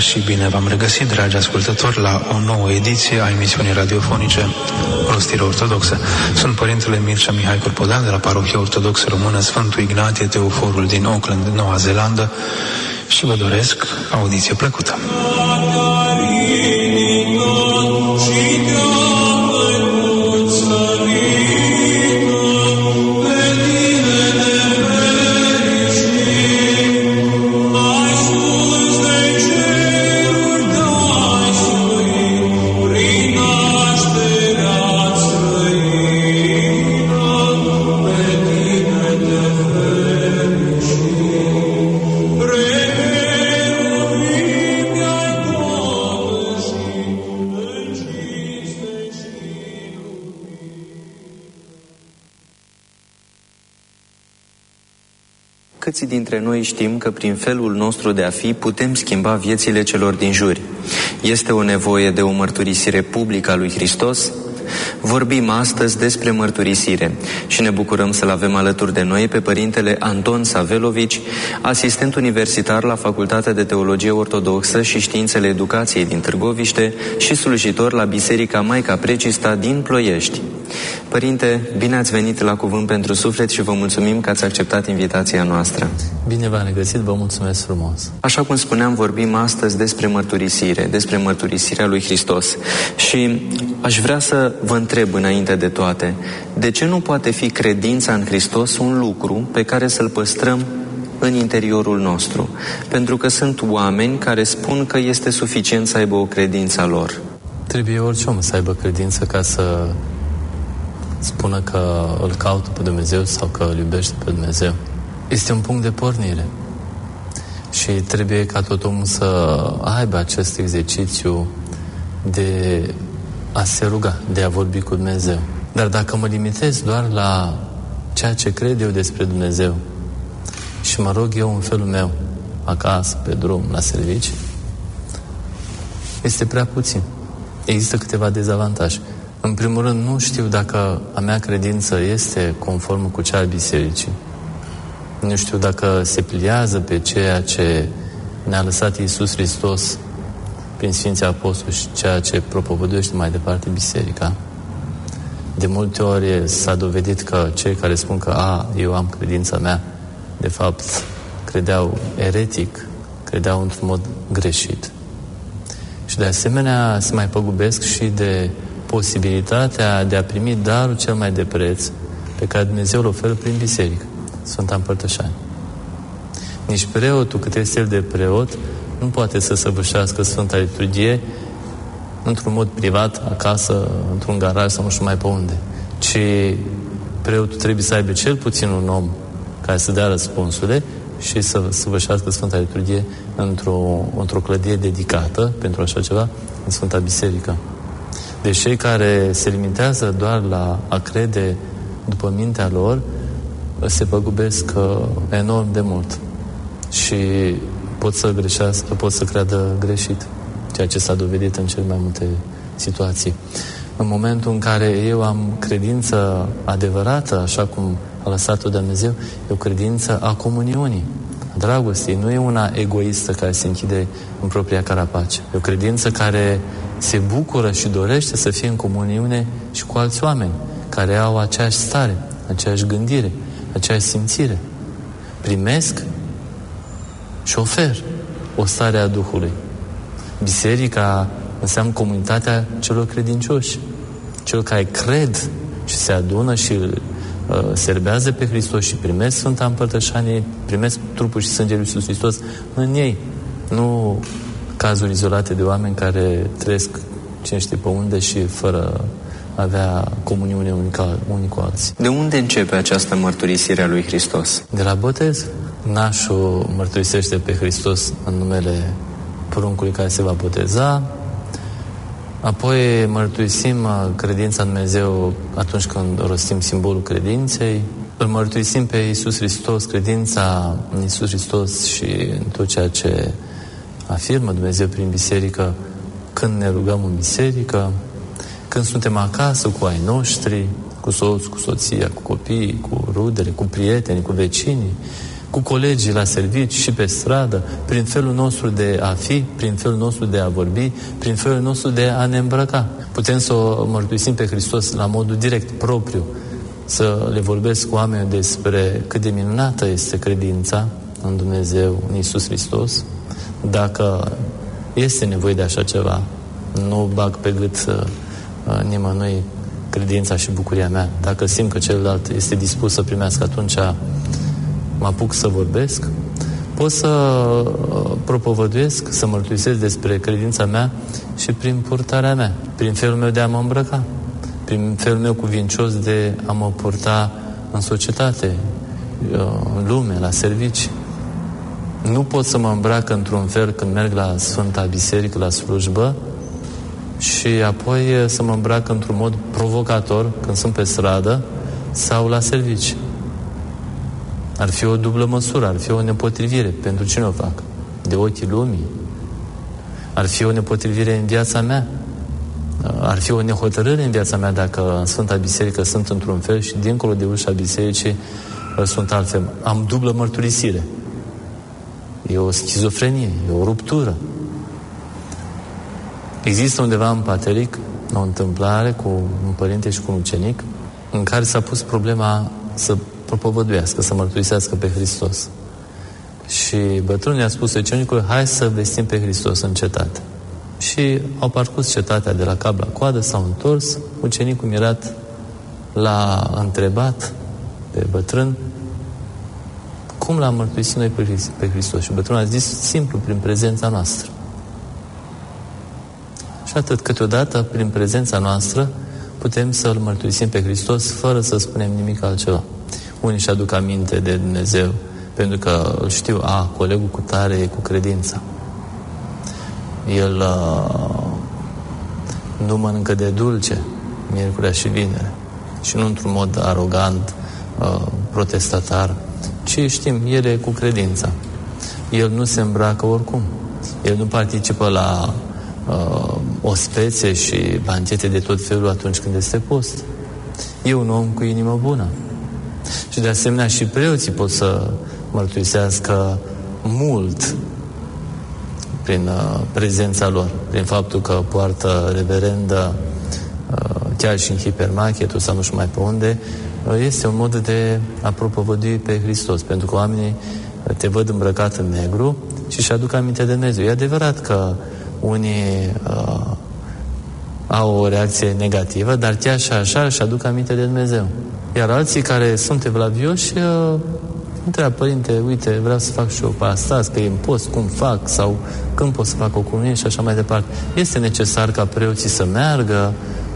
și bine v-am regăsit, dragi ascultători, la o nouă ediție a emisiunii radiofonice Rostire Ortodoxă. Sunt Părintele Mircea Mihai Corpodan de la Parohia Ortodoxă Română Sfântul Ignatie Teoforul din Auckland, Noua Zeelandă, și vă doresc audiție plăcută. Câți dintre noi știm că prin felul nostru de a fi putem schimba viețile celor din jur? Este o nevoie de o mărturisire publică a lui Hristos? Vorbim astăzi despre mărturisire și ne bucurăm să-l avem alături de noi pe Părintele Anton Savelovici, asistent universitar la Facultatea de Teologie Ortodoxă și Științele Educației din Târgoviște și slujitor la Biserica Maica Precista din Ploiești. Părinte, bine ați venit la Cuvânt pentru Suflet și vă mulțumim că ați acceptat invitația noastră. Bine v-am regăsit, vă mulțumesc frumos. Așa cum spuneam, vorbim astăzi despre mărturisire, despre mărturisirea lui Hristos. Și aș vrea să vă întreb înainte de toate, de ce nu poate fi credința în Hristos un lucru pe care să-l păstrăm în interiorul nostru? Pentru că sunt oameni care spun că este suficient să aibă o credință a lor. Trebuie orice om să aibă credință ca să spună că îl caută pe Dumnezeu sau că îl iubește pe Dumnezeu. Este un punct de pornire și trebuie ca tot omul să aibă acest exercițiu de a se ruga, de a vorbi cu Dumnezeu. Dar dacă mă limitez doar la ceea ce cred eu despre Dumnezeu și mă rog eu în felul meu, acasă, pe drum, la servici, este prea puțin. Există câteva dezavantaje. În primul rând, nu știu dacă a mea credință este conformă cu cea a bisericii. Nu știu dacă se pliază pe ceea ce ne-a lăsat Iisus Hristos prin Sfinții Apostoli și ceea ce propovăduiește mai departe biserica. De multe ori s-a dovedit că cei care spun că eu am credința mea, de fapt credeau eretic, credeau într-un mod greșit. Și de asemenea se mai păgubesc și de posibilitatea de a primi darul cel mai de preț pe care Dumnezeu îl oferă prin biserică, Sfânta Împărtășanie. Nici preotul, cât este el de preot, nu poate să săvârșească Sfânta Liturghie într-un mod privat, acasă, într-un garaj sau nu știu mai pe unde. Ci preotul trebuie să aibă cel puțin un om care să dea răspunsurile și să săvârșească Sfânta Liturghie într-o clădire dedicată pentru așa ceva, în Sfânta Biserică. Deci cei care se limitează doar la a crede după mintea lor se păgubesc enorm de mult și pot să greșească, pot să creadă greșit, ceea ce s-a dovedit în cele mai multe situații. În momentul în care eu am credință adevărată, așa cum a lăsat-o Dumnezeu, e o credință a comuniunii, a dragostei, nu e una egoistă care se închide în propria carapace. E o credință care se bucură și dorește să fie în comuniune și cu alți oameni care au aceeași stare, aceeași gândire, aceeași simțire. Primesc și ofer o stare a Duhului. Biserica înseamnă comunitatea celor credincioși, celor care cred și se adună și serbează pe Hristos și primesc Sfânta Împărtășanie, primesc trupul și sângele lui Iisus Hristos în ei. Nu cazuri izolate de oameni care trăiesc cine știe pe unde și fără a avea comuniune unii cu alții. De unde începe această mărturisire a lui Hristos? De la botez. Nașul mărturisește pe Hristos în numele pruncului care se va boteza. Apoi mărturisim credința în Dumnezeu atunci când rostim simbolul credinței. Îl mărturisim pe Iisus Hristos, credința în Iisus Hristos și în tot ceea ce afirmă Dumnezeu prin biserică când ne rugăm în biserică, când suntem acasă cu ai noștri, cu soț, cu soția, cu copiii, cu rudele, cu prietenii, cu vecinii, cu colegii la servici și pe stradă, prin felul nostru de a fi, prin felul nostru de a vorbi, prin felul nostru de a ne îmbrăca. Putem să o mărturisim pe Hristos la modul direct, propriu, să le vorbesc cu oamenii despre cât de minunată este credința în Dumnezeu, în Iisus Hristos. Dacă este nevoie de așa ceva, nu bag pe gât nimănui credința și bucuria mea. Dacă simt că celălalt este dispus să primească, atunci mă apuc să vorbesc. Pot să propovăduiesc, să mărturisesc despre credința mea și prin purtarea mea, prin felul meu de a mă îmbrăca, prin felul meu cuvincios de a mă purta în societate, în lume, la servici. Nu pot să mă îmbrac într-un fel când merg la Sfânta Biserică, la slujbă, și apoi să mă îmbrac într-un mod provocator când sunt pe stradă sau la servici. Ar fi o dublă măsură, ar fi o nepotrivire. Pentru cine o fac? De ochii lumii? Ar fi o nepotrivire în viața mea? Ar fi o nehotărâre în viața mea dacă în Sfânta Biserică sunt într-un fel și dincolo de ușa bisericii sunt altfel. Am dublă mărturisire. E o schizofrenie, e o ruptură. Există undeva în Pateric o întâmplare cu un părinte și cu un ucenic în care s-a pus problema să propovăduiască, să mărturisească pe Hristos. Și bătrânul i-a spus ucenicului: hai să vestim pe Hristos în cetate. Și au parcurs cetatea de la cap la coadă, s-au întors, ucenicul mirat l-a întrebat pe bătrân cum l-am mărturisit noi pe Hristos. Și bătrânul a zis: simplu, prin prezența noastră. Și atât, câteodată, prin prezența noastră, putem să-L mărturisim pe Hristos fără să spunem nimic altceva. Unii își aduc aminte de Dumnezeu pentru că îl știu, colegul cu tare e cu credința. El nu mănâncă de dulce miercurea și vinerea. Și nu într-un mod arogant, protestatar, ci știm, el e cu credința. El nu se îmbracă oricum. El nu participă la ospețe și banchete de tot felul atunci când este post. E un om cu inimă bună. Și de asemenea și preoții pot să mărturisească mult prin prezența lor, prin faptul că poartă reverendă chiar și în hipermarketul sau nu știu mai pe unde. Este un mod de a propovădui pe Hristos, pentru că oamenii te văd îmbrăcat în negru și își aduc aminte de Dumnezeu. E adevărat că unii au o reacție negativă, dar chiar și așa își aduc aminte de Dumnezeu. Iar alții care sunt evlavioși întreabă: părinte, uite, vreau să fac și eu pastas, că e în post, cum fac, sau când pot să fac o comunie și așa mai departe. Este necesar ca preoții să meargă,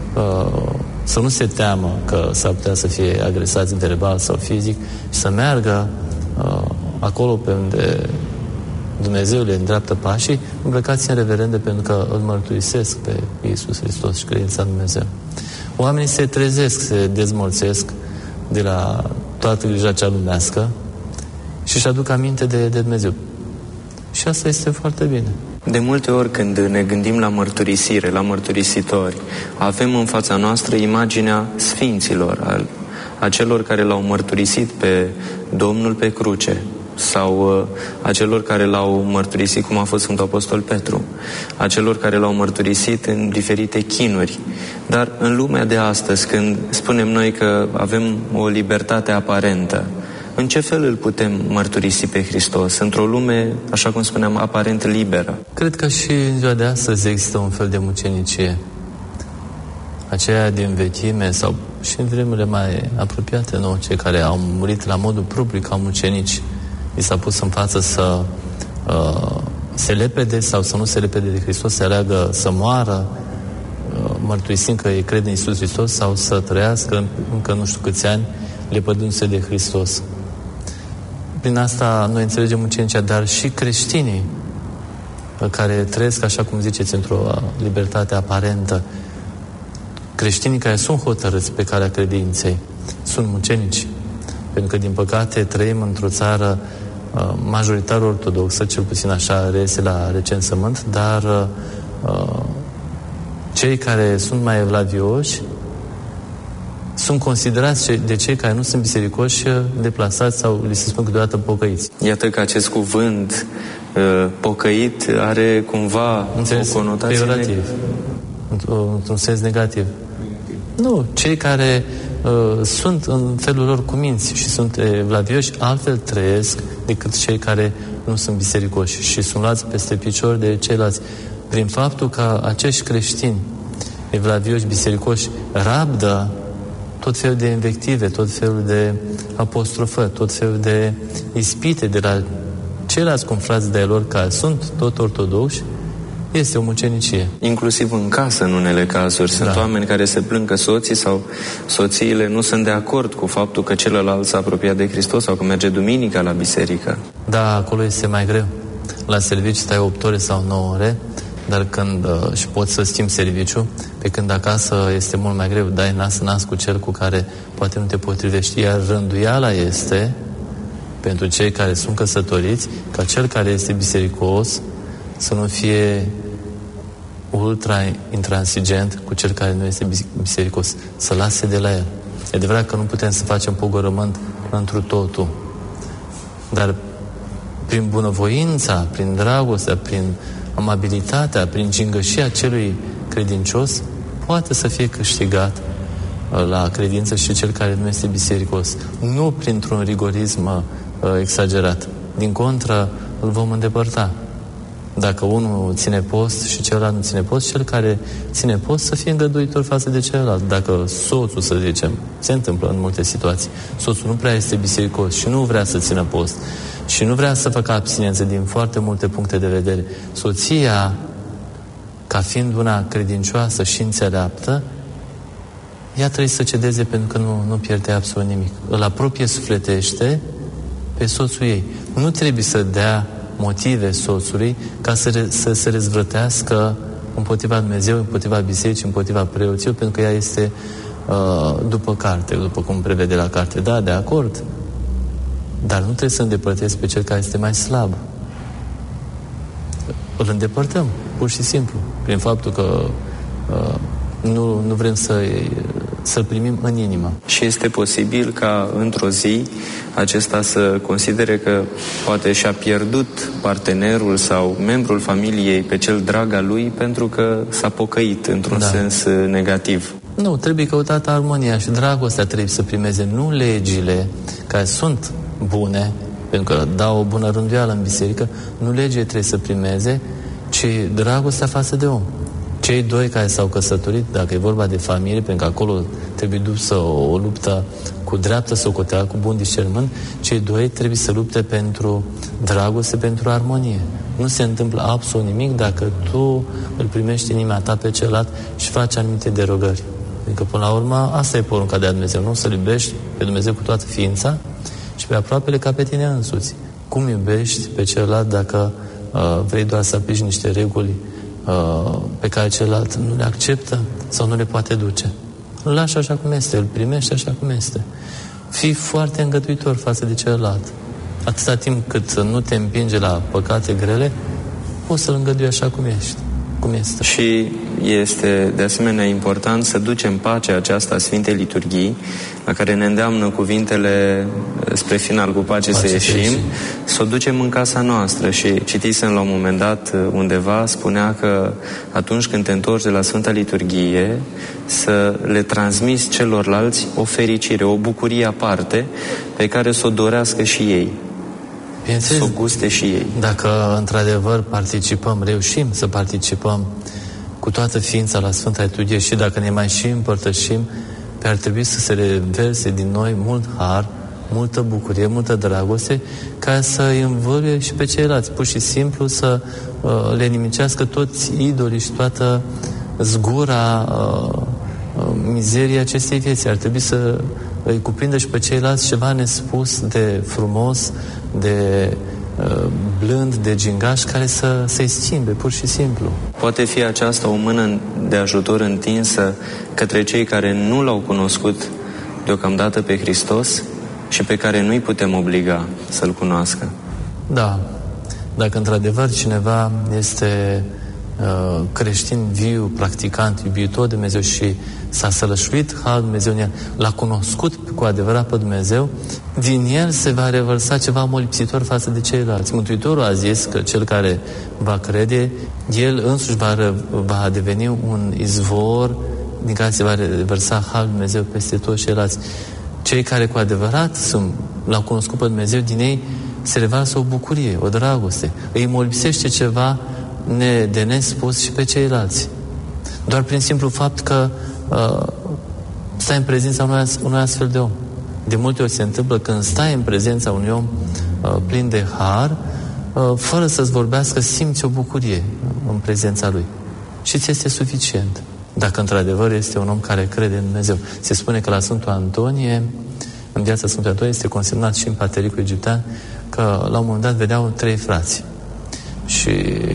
să nu se teamă că s-ar putea să fie agresați verbal sau fizic, și să meargă acolo pe unde Dumnezeu le îndreaptă pașii, îmbrăcați în reverende, pentru că îl mărturisesc pe Iisus Hristos și credința în Dumnezeu. Oamenii se trezesc, se dezmorțesc de la toată grija cea lumească și își aduc aminte de Dumnezeu. Și asta este foarte bine. De multe ori când ne gândim la mărturisire, la mărturisitori, avem în fața noastră imaginea sfinților, a celor care l-au mărturisit pe Domnul pe cruce, sau a celor care l-au mărturisit, cum a fost Sfântul Apostol Petru, a celor care l-au mărturisit în diferite chinuri. Dar în lumea de astăzi, când spunem noi că avem o libertate aparentă, în ce fel îl putem mărturisi pe Hristos într-o lume, așa cum spuneam, aparent liberă? Cred că și în ziua de astăzi există un fel de mucenicie. Aceea din vechime sau și în vremurile mai apropiate nouă, cei care au murit la modul propriu ca mucenici, li s-a pus în față să se lepede sau să nu se lepede de Hristos, să aleagă să moară, mărturisind că ei cred în Iisus Hristos, sau să trăiască încă nu știu câți ani lepădându-se de Hristos. Prin asta noi înțelegem mucenicia, dar și creștinii care trăiesc, așa cum ziceți, într-o libertate aparentă, creștinii care sunt hotărâți pe calea credinței, sunt mucenici. Pentru că, din păcate, trăim într-o țară majoritar ortodoxă, cel puțin așa reiese la recensământ, dar cei care sunt mai evlavioși sunt considerați de cei care nu sunt bisericoși deplasați sau li se spun câteodată pocăiți. Iată că acest cuvânt pocăit are cumva o conotație peiorativ, într-un sens negativ. Nu, cei care sunt în felul lor cuminți și sunt evlavioși, altfel trăiesc decât cei care nu sunt bisericoși și sunt luați peste picior de ceilalți. Prin faptul că acești creștini evlavioși, bisericoși, rabdă tot felul de invective, tot felul de apostrofări, tot felul de ispite de la ceilalți confrați de-ai lor care sunt tot ortodoxi, este o mucenicie. Inclusiv în casă, în unele cazuri. Sunt oameni care se plâng că soții sau soțiile nu sunt de acord cu faptul că celălalt s-a apropiat de Hristos sau că merge duminica la biserică. Da, acolo este mai greu. La serviciu stai 8 ore sau 9 ore, dar când și poți să schimbi serviciu, pe când acasă este mult mai greu. Dai nas în nas cu cel cu care poate nu te potrivești. Iar rânduiala este, pentru cei care sunt căsătoriți, ca cel care este bisericos să nu fie ultra intransigent cu cel care nu este bisericos, să lase de la el. E adevărat că nu putem să facem pogorământ întru totul, dar prin bunăvoința, prin dragostea, prin amabilitatea, prin gingășia celui credincios, poate să fie câștigat la credință și cel care nu este bisericos. Nu printr-un rigorism exagerat. Din contră, îl vom îndepărta. Dacă unul ține post și celălalt nu ține post, cel care ține post să fie îngăduitor față de celălalt. Dacă soțul, să zicem, se întâmplă în multe situații, soțul nu prea este bisericos și nu vrea să țină post și nu vrea să facă abstinență din foarte multe puncte de vedere, soția, ca fiind una credincioasă și înțeleaptă, ea trebuie să cedeze pentru că nu pierde absolut nimic. Îl apropie sufletește pe soțul ei. Nu trebuie să dea motive soțului ca să se răzvrătească împotriva Dumnezeu, împotriva bisericii, împotriva preoților, pentru că ea este după carte, după cum prevede la carte. Da, de acord. Dar nu trebuie să îndepărtezi pe cel care este mai slab. Îl îndepărtăm, pur și simplu, prin faptul că nu vrem să-l primim în inimă. Și este posibil ca într-o zi acesta să considere că poate și-a pierdut partenerul sau membrul familiei pe cel drag al lui pentru că s-a pocăit într-un sens negativ. Nu, trebuie căutată armonia și dragostea trebuie să primeze, nu legile care sunt bune, pentru că dau o bună rânduială în biserică, nu legile trebuie să primeze, ci dragostea față de om. Cei doi care s-au căsătorit, dacă e vorba de familie, pentru că acolo trebuie dusă o luptă cu dreaptă socoteală, cu bun discernământ, cei doi trebuie să lupte pentru dragoste, pentru armonie. Nu se întâmplă absolut nimic dacă tu îl primești în inima ta pe celălalt și faci anumite derogări. Adică, până la urmă, asta e porunca de la Dumnezeu, nu? Să-L iubești pe Dumnezeu cu toată ființa și pe aproapele ca pe tine însuți. Cum iubești pe celălalt dacă vrei doar să aplici niște reguli pe care celălalt nu le acceptă sau nu le poate duce? Îl lași așa cum este, îl primești așa cum este. Fii foarte îngăduitor față de celălalt. Atâta timp cât nu te împinge la păcate grele, poți să-l îngădui așa cum ești. Cum este. Și este de asemenea important să ducem pacea aceasta a Sfintei Liturghii, la care ne îndeamnă cuvintele spre final, cu pace să ieșim, să o ducem în casa noastră. Și citisem la un moment dat undeva, spunea că atunci când te întorci de la Sfânta Liturghie, să le transmiți celorlalți o fericire, o bucurie aparte, pe care să o dorească și ei. Să o guste și ei. Dacă într-adevăr reușim să participăm cu toată ființa la Sfânta Liturghie și dacă ne mai și împărtășim, ar trebui să se reverse din noi mult har, multă bucurie, multă dragoste, ca să îi învăluie și pe ceilalți, pur și simplu să le nimicească toți idolii și toată zgura mizeria acestei vieți. Ar trebui să îi cuprindă și pe ceilalți ceva nespus de frumos, de blând, de gingaș, care să-i schimbe, pur și simplu. Poate fi aceasta o mână de ajutor întinsă către cei care nu l-au cunoscut deocamdată pe Hristos și pe care nu-i putem obliga să-L cunoască. Da. Dacă într-adevăr cineva este creștin viu, practicant, iubitor de Dumnezeu și s-a sălășuit Harul Dumnezeu în el, l-a cunoscut cu adevărat pe Dumnezeu, din el se va revărsa ceva molipsitor față de ceilalți. Mântuitorul a zis că cel care va crede, el însuși va deveni un izvor din care se va revărsa Harul Dumnezeu peste toți ceilalți. Cei care cu adevărat l-au cunoscut pe Dumnezeu, din ei se revarsă o bucurie, o dragoste. Îi molipsește ceva de nespus și pe ceilalți. Doar prin simplu fapt că stai în prezența unui astfel de om. De multe ori se întâmplă când stai în prezența unui om plin de har, fără să-ți vorbească, simți o bucurie în prezența lui. Și ți este suficient. Dacă într-adevăr este un om care crede în Dumnezeu. Se spune că la Sfântul Antonie, în viața Sfântului Antonie, este consemnat și în Patericul egiptean că la un moment dat veneau 3 frați. Și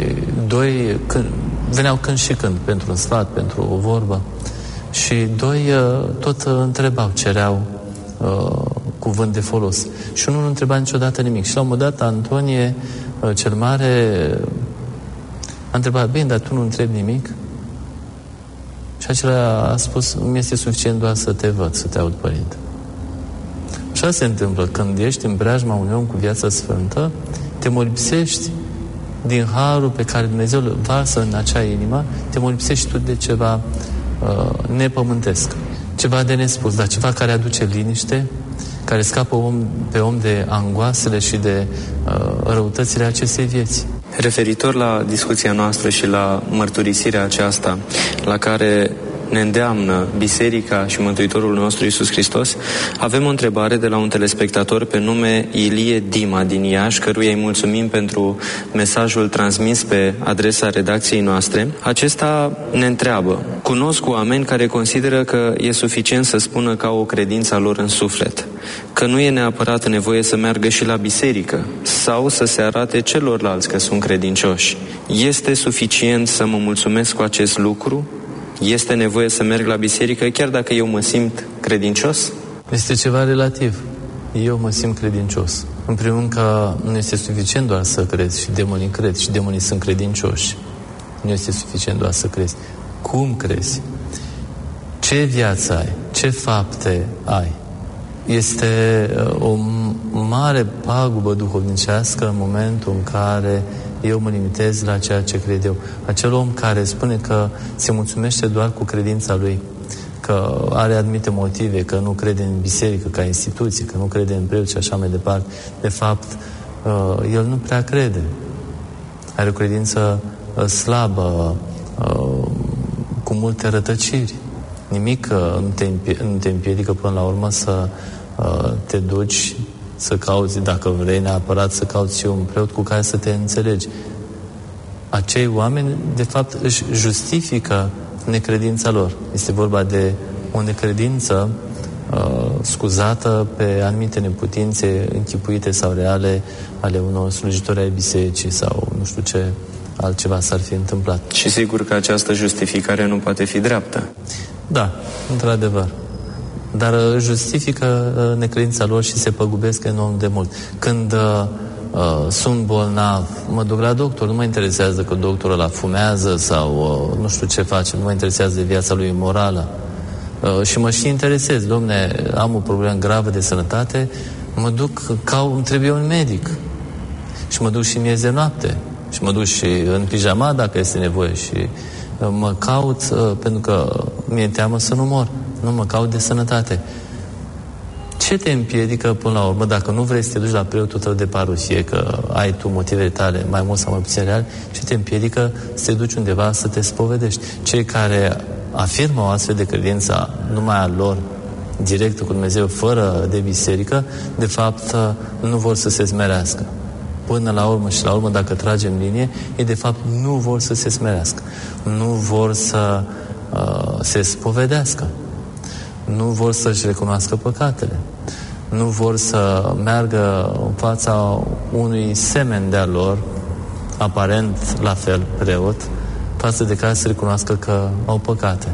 2 veneau când și când, pentru un sfat, pentru o vorbă. Și 2 tot întrebau, cereau cuvânt de folos. Și unul nu întreba niciodată nimic. Și la un moment dat Antonie cel Mare a întrebat, bine, dar tu nu întrebi nimic? Și acela a spus, mi este suficient doar să te văd, să te aud, Părinte. Așa se întâmplă, când ești în preajma unui om cu viața sfântă, te molipsești din harul pe care Dumnezeu îl varsă în acea inimă, te molipsești tu de ceva nepământesc, ceva de nespus, dar ceva care aduce liniște, care scapă pe om de angoasele și de răutățile acestei vieți. Referitor la discuția noastră și la mărturisirea aceasta la care ne îndeamnă Biserica și Mântuitorul nostru Iisus Hristos, avem o întrebare de la un telespectator pe nume Ilie Dima din Iași, căruia îi mulțumim pentru mesajul transmis pe adresa redacției noastre. Acesta ne întreabă: cunosc oameni care consideră că e suficient să spună că au o credință a lor în suflet, că nu e neapărat nevoie să meargă și la biserică sau să se arate celorlalți că sunt credincioși. Este suficient să mă mulțumesc cu acest lucru? Este nevoie să merg la biserică chiar dacă eu mă simt credincios? Este ceva relativ. Eu mă simt credincios. În primul rând că nu este suficient doar să crezi, și demonii cred, și demonii sunt credincioși. Nu este suficient doar să crezi. Cum crezi? Ce viață ai? Ce fapte ai? Este o mare pagubă duhovnicească în momentul în care eu mă limitez la ceea ce cred eu. Acel om care spune că se mulțumește doar cu credința lui, că are anumite motive, că nu crede în biserică ca instituție, că nu crede în preot și așa mai departe, de fapt, el nu prea crede. Are o credință slabă, cu multe rătăciri. Nimic nu te împiedică până la urmă să te duci să cauți, dacă vrei neapărat, să cauți și un preot cu care să te înțelegi. Acei oameni, de fapt, își justifică necredința lor. Este vorba de o necredință scuzată pe anumite neputințe închipuite sau reale ale unor slujitori ai bisericii sau nu știu ce altceva s-ar fi întâmplat. Și sigur că această justificare nu poate fi dreaptă. Da, într-adevăr. Dar justifică necredința lor și se păgubesc enorm de mult. Când sunt bolnav, mă duc la doctor, nu mă interesează că doctorul ăla fumează sau nu știu ce face, nu mă interesează de viața lui morală. Și mă și interesez, domne, am o problemă gravă de sănătate, mă duc, îmi trebuie un medic. Și mă duc și miez de noapte. Și mă duc și în pijama dacă este nevoie și mă caut pentru că mi-e teamă să nu mor. Nu mă caut de sănătate. Ce te împiedică până la urmă, dacă nu vrei să te duci la preotul tău de parohie, că ai tu motivele tale mai mult sau mai puțin reale, ce te împiedică să te duci undeva să te spovedești? Cei care afirmă o astfel de credință numai a lor, directă cu Dumnezeu, fără de biserică, de fapt nu vor să se smerească. Până la urmă și la urmă, dacă tragem linie, ei de fapt nu vor să se smerească. Nu vor să se spovedească. Nu vor să-și recunoască păcatele. Nu vor să meargă în fața unui semen de-a lor, aparent la fel preot, față de care să recunoască că au păcate.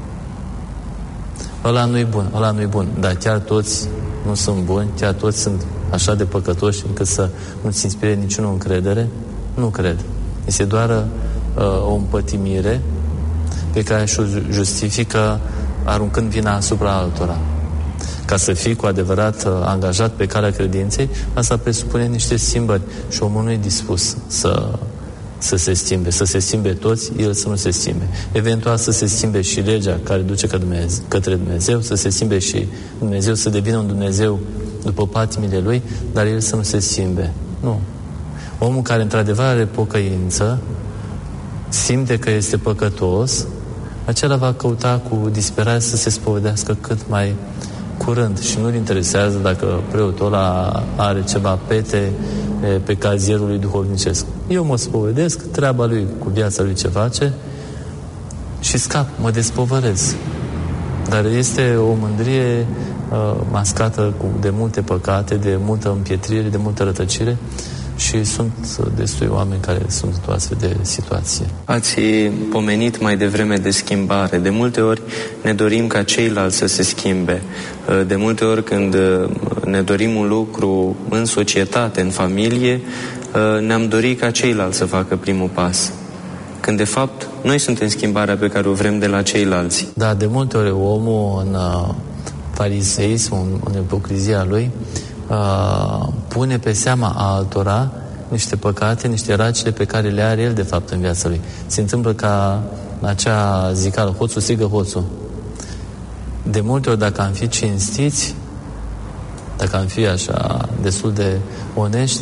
Ăla nu-i bun, ăla nu-i bun. Dar chiar toți nu sunt buni, chiar toți sunt așa de păcătoși încât să nu-ți inspire niciunul încredere? Nu cred. Este doar o împătimire pe care și-o justifică aruncând vina asupra altora. Ca să fii cu adevărat angajat pe calea credinței, asta presupune niște schimbări și omul nu e dispus să se schimbe, să se schimbe toți, el să nu se schimbe. Eventual să se schimbe și legea care duce către Dumnezeu, să se schimbe și Dumnezeu, să devină un Dumnezeu după patimile lui, dar el să nu se schimbe. Nu. Omul care într-adevăr are pocăință, simte că este păcătos, acela va căuta cu disperare să se spovedească cât mai curând și nu-l interesează dacă preotul ăla are ceva pete pe cazierul lui duhovnicesc. Eu mă spovedesc, treaba lui cu viața lui ce face și scap, mă despovărez. Dar este o mândrie mascată de multe păcate, de multă împietrire, de multă rătăcire și sunt destui oameni care sunt într-o astfel de situație. Ați pomenit mai devreme de schimbare. De multe ori ne dorim ca ceilalți să se schimbe. De multe ori când ne dorim un lucru în societate, în familie, ne-am dorit ca ceilalți să facă primul pas. Când de fapt noi suntem schimbarea pe care o vrem de la ceilalți. Da, de multe ori omul în fariseism, în ipocrizia lui, pune pe seama altora niște păcate, niște racile pe care le are el de fapt în viața lui. Se întâmplă ca acea zicală, hoțul strigă hoțul. De multe ori dacă am fi cinstiți, dacă am fi așa destul de onești,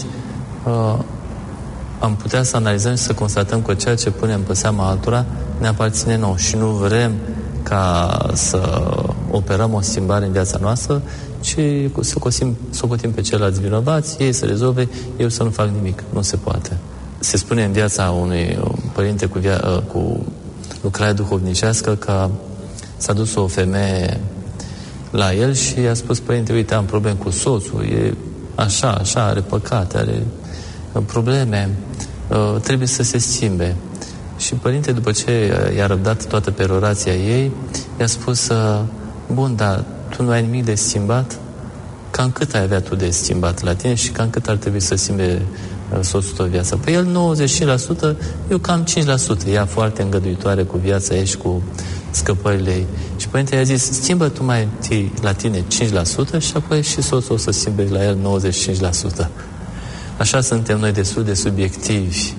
am putea să analizăm și să constatăm că ceea ce punem pe seama altora ne aparține nouă și nu vrem ca să operăm o schimbare în viața noastră, ci să socotim pe ceilalți vinovați, ei să rezolve, eu să nu fac nimic. Nu se poate. Se spune în viața unui părinte cu lucrare duhovnicească că s-a dus o femeie la el și i-a spus: părinte, uite, am probleme cu soțul, e așa, are păcate, are probleme, trebuie să se schimbe. Și părinte, după ce i-a răbdat toată perorația ei, i-a spus: bun, dar tu nu ai nimic de schimbat? Cam cât ai avea tu de schimbat la tine și cam cât ar trebui să schimbe soțul tău viața? Păi el 95%, eu cam 5%. Ea foarte îngăduitoare cu viața ei și cu scăpările ei. Și părinte i-a zis: schimbă tu mai întâi la tine 5% și apoi și soțul o să schimbe la el 95%. Așa suntem noi destul de subiectivi.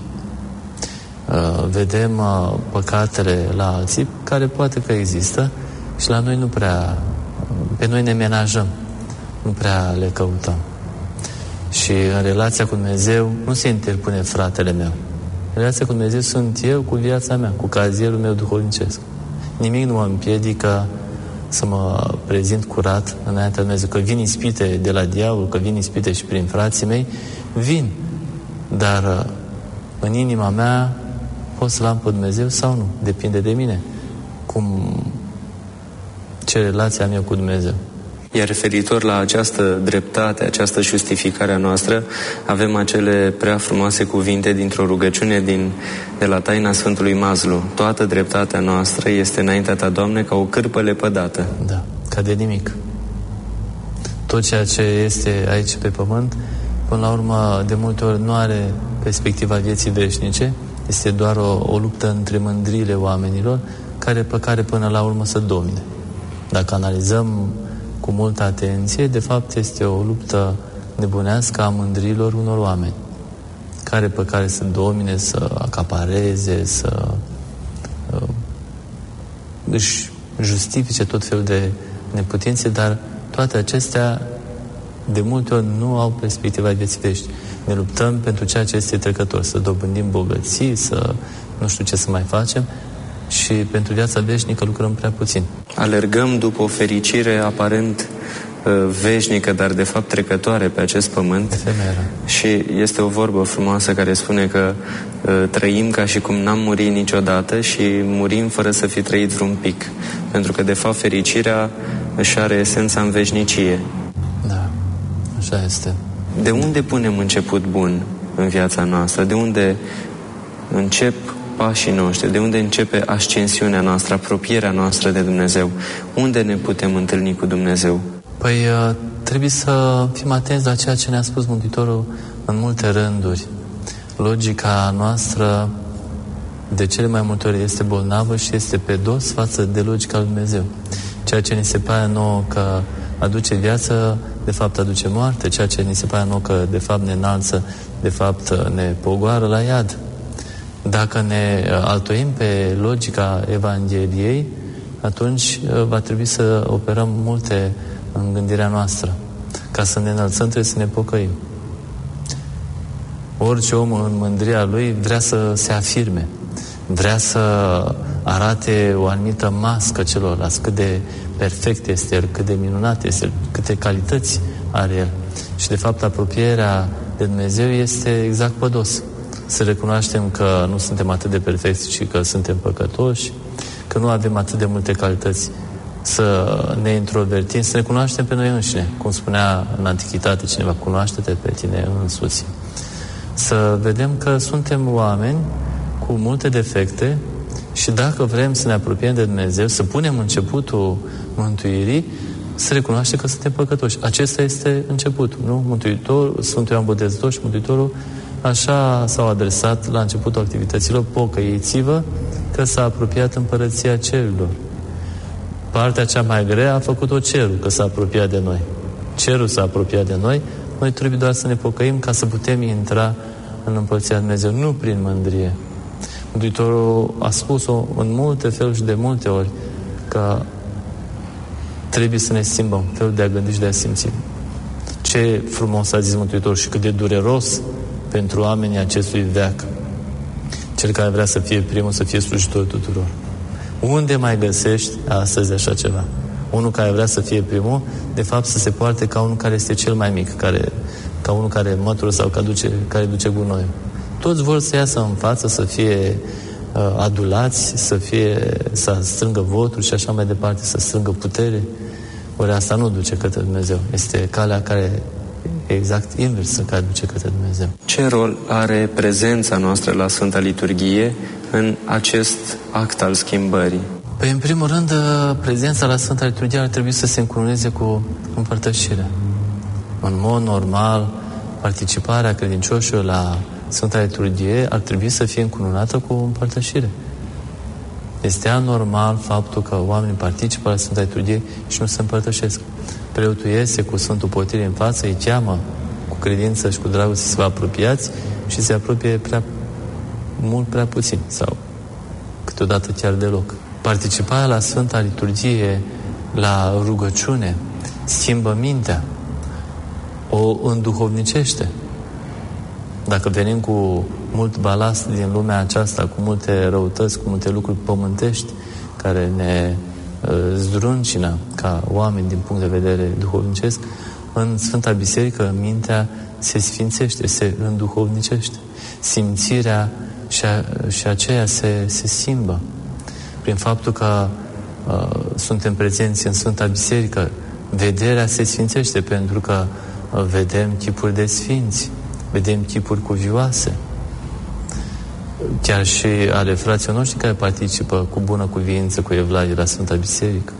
Vedem păcatele la alții, care poate că există, și la noi nu prea, pe noi ne menajăm, nu prea le căutăm. Și în relația cu Dumnezeu nu se interpune fratele meu. În relația cu Dumnezeu sunt eu cu viața mea, cu cazierul meu duhovnicesc. Nimic nu mă împiedică să mă prezint curat înaintea Dumnezeu. Că vin ispite de la diavol, că vin ispite și prin frații mei, vin. Dar în inima mea pot să-L am pe Dumnezeu sau nu? Depinde de mine. Ce relație am eu cu Dumnezeu. Iar referitor la această dreptate, această justificare a noastră, avem acele prea frumoase cuvinte dintr-o rugăciune de la taina Sfântului Maslu. Toată dreptatea noastră este înaintea ta, Doamne, ca o cârpă lepădată. Da, ca de nimic. Tot ceea ce este aici pe pământ, până la urmă, de multe ori nu are perspectiva vieții veșnice, este doar o luptă între mândriile oamenilor, pe care până la urmă să domine. Dacă analizăm cu multă atenție, de fapt este o luptă nebunească a mândrilor unor oameni, pe care să domine, să acapareze, să își justifice tot felul de neputințe, dar toate acestea de multe ori nu au perspectiva vieții vești. Ne luptăm pentru ceea ce este trecător, să dobândim bogății, să nu știu ce să mai facem, și pentru viața veșnică lucrăm prea puțin. Alergăm după o fericire aparent veșnică, dar de fapt trecătoare pe acest pământ. Efemeră. Și este o vorbă frumoasă care spune că trăim ca și cum n-am murit niciodată și murim fără să fi trăit vreun pic. Pentru că de fapt fericirea își are esența în veșnicie. Da, așa este. De unde punem început bun în viața noastră? De unde încep pașii noștri? De unde începe ascensiunea noastră, apropierea noastră de Dumnezeu? Unde ne putem întâlni cu Dumnezeu? Păi trebuie să fim atenți la ceea ce ne-a spus Mântuitorul în multe rânduri. Logica noastră de cele mai multe ori este bolnavă și este pe dos față de logica lui Dumnezeu. Ceea ce ni se pare nouă că aduce viață, de fapt aduce moarte. Ceea ce ni se pare nouă că de fapt ne înalță, de fapt ne pogoară la iad. Dacă ne altoim pe logica Evangheliei, atunci va trebui să operăm multe în gândirea noastră. Ca să ne înălțăm, trebuie să ne pocăim. Orice om în mândria lui vrea să se afirme, vrea să arate o anumită mască celorlalți, cât de perfect este el, cât de minunat este el, câte calități are el. Și de fapt apropierea de Dumnezeu este exact pe dos. Să recunoaștem că nu suntem atât de perfecți, ci că suntem păcătoși, că nu avem atât de multe calități, să ne introvertim, să ne cunoaștem pe noi înșine. Cum spunea în antichitate cineva, cunoaște-te pe tine însuți. Să vedem că suntem oameni cu multe defecte și dacă vrem să ne apropiem de Dumnezeu, să punem începutul mântuirii, să recunoaștem că suntem păcătoși. Acesta este începutul, nu? Mântuitorul, Sfântul Ioan Botezătorul și Mântuitorul așa s-au adresat la începutul activităților: pocăiți-vă că s-a apropiat împărăția cerurilor. Partea cea mai grea a făcut-o cerul, că s-a apropiat de noi. Cerul s-a apropiat de noi, noi trebuie doar să ne pocăim ca să putem intra în împărăția lui Dumnezeu, nu prin mândrie. Mântuitorul a spus-o în multe feluri și de multe ori, că trebuie să ne schimbăm felul de a gândi și de a simți. Ce frumos a zis Mântuitorul și cât de dureros pentru oamenii acestui veac. Cel care vrea să fie primul, să fie slujitor tuturor. Unde mai găsești astăzi așa ceva? Unul care vrea să fie primul, de fapt să se poarte ca unul care este cel mai mic, ca unul care mătură sau care duce gunoiul. Toți vor să iasă în față, să fie adulați, să strângă voturi și așa mai departe, să strângă putere. Ori asta nu duce către Dumnezeu. Este calea care exact inversă, care duce către Dumnezeu. Ce rol are prezența noastră la Sfânta Liturghie în acest act al schimbării? Păi, în primul rând, prezența la Sfânta Liturghie ar trebui să se încununeze cu împărtășirea. În mod normal, participarea credincioșilor la Sfânta Liturghie ar trebui să fie încununată cu împărtășire. Este anormal faptul că oamenii participă la Sfânta Liturghie și nu se împărtășesc. Preotul iese cu Sfântul Potir în față, îi cheamă cu credință și cu dragoste să vă apropiați și se apropie prea puțin sau câteodată chiar deloc. Participarea la Sfânta Liturghie, la rugăciune, schimbă mintea, o înduhovnicește. Dacă venim cu mult balast din lumea aceasta, cu multe răutăți, cu multe lucruri pământești care ne zdruncină ca oameni din punct de vedere duhovnicesc, în Sfânta Biserică mintea se sfințește, se înduhovnicește. Simțirea și aceea se schimbă. Prin faptul că suntem prezenți în Sfânta Biserică, vederea se sfințește pentru că vedem chipuri de sfinți, vedem chipuri cuvioase. Chiar și ale fraților noștri care participă cu bună cuviință, cu evlavie la Sfânta Biserică.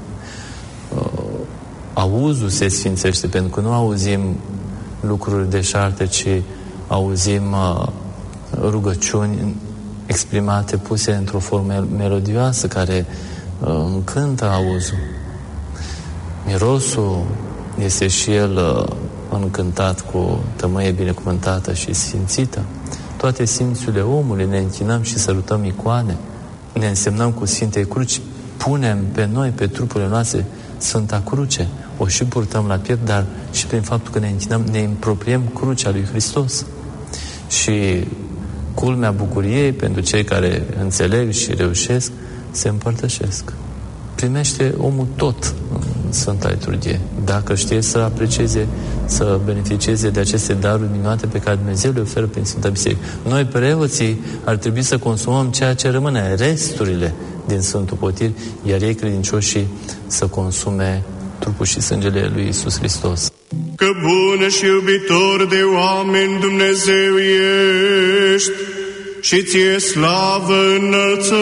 Auzul se sfințește pentru că nu auzim lucruri deșarte, ci auzim rugăciuni exprimate, puse într-o formă melodioasă care încântă auzul. Mirosul este și el încântat cu tămâie binecuvântată și sfințită. Toate simțurile omului, ne închinăm și sărutăm icoane, ne însemnăm cu Sfintei Cruci, punem pe noi, pe trupurile noastre, Sfânta Cruce, o și purtăm la piept, dar și prin faptul că ne închinăm, ne împropriem crucea lui Hristos. Și culmea bucuriei pentru cei care înțeleg și reușesc, se împărtășesc. Primește omul tot în Sfânta Liturghie, dacă știe să aprecieze, să beneficieze de aceste daruri minunate pe care Dumnezeu le oferă prin Sfânta Biserică. Noi, preoții, ar trebui să consumăm ceea ce rămâne, resturile din Sfântul Potir, iar ei, credincioșii, să consume trupul și sângele lui Iisus Hristos. Că bun și iubitor de oameni Dumnezeu ești și ție slavă înălțăm,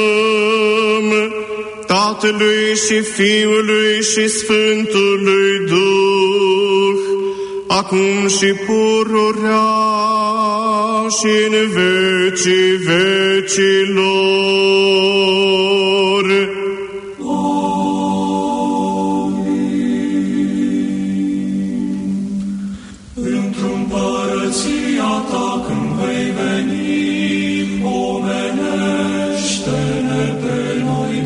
Tatălui și Fiului și Sfântului Duh, acum și pururea și în vecii vecilor. Într-o împărăția ta când vei veni, omenește-ne pe noi,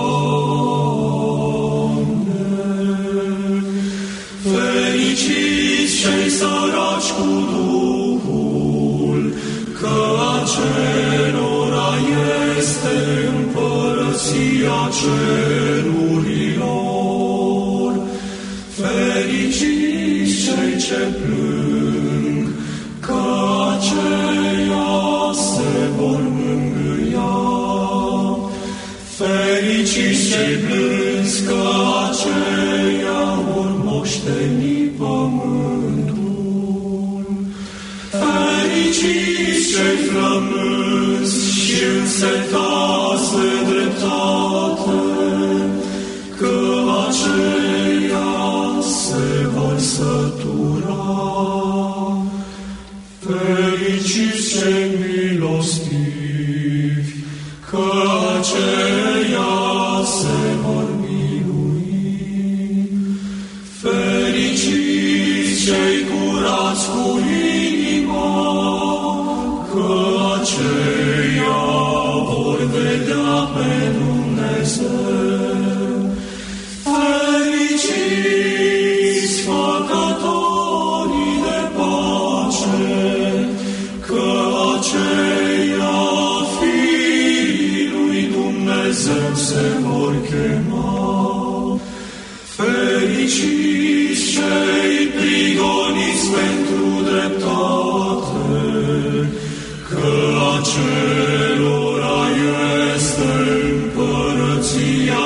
Doamne. Fericiți cei săraci cu Duhul, că acelora este împărăția cerurilor. Fericiți cei ce plâng, că aceia se vor mângâia. Fericiți cei plângi, că aceia vor moșteni pământul. Fericiți cei flămânzi și însetați de dreptate, că aceia se vor sătura. Fericiți cei milostivi, că aceia se vor minui. Fericiți cei curați cu inima, că aceia vor vedea pe Dumnezeu. Fericiți făcătorii de pace, că aceia fiii lui Dumnezeu se vor chema. Fericiți cei prigoniți pentru dreptate, că acelora este împărăția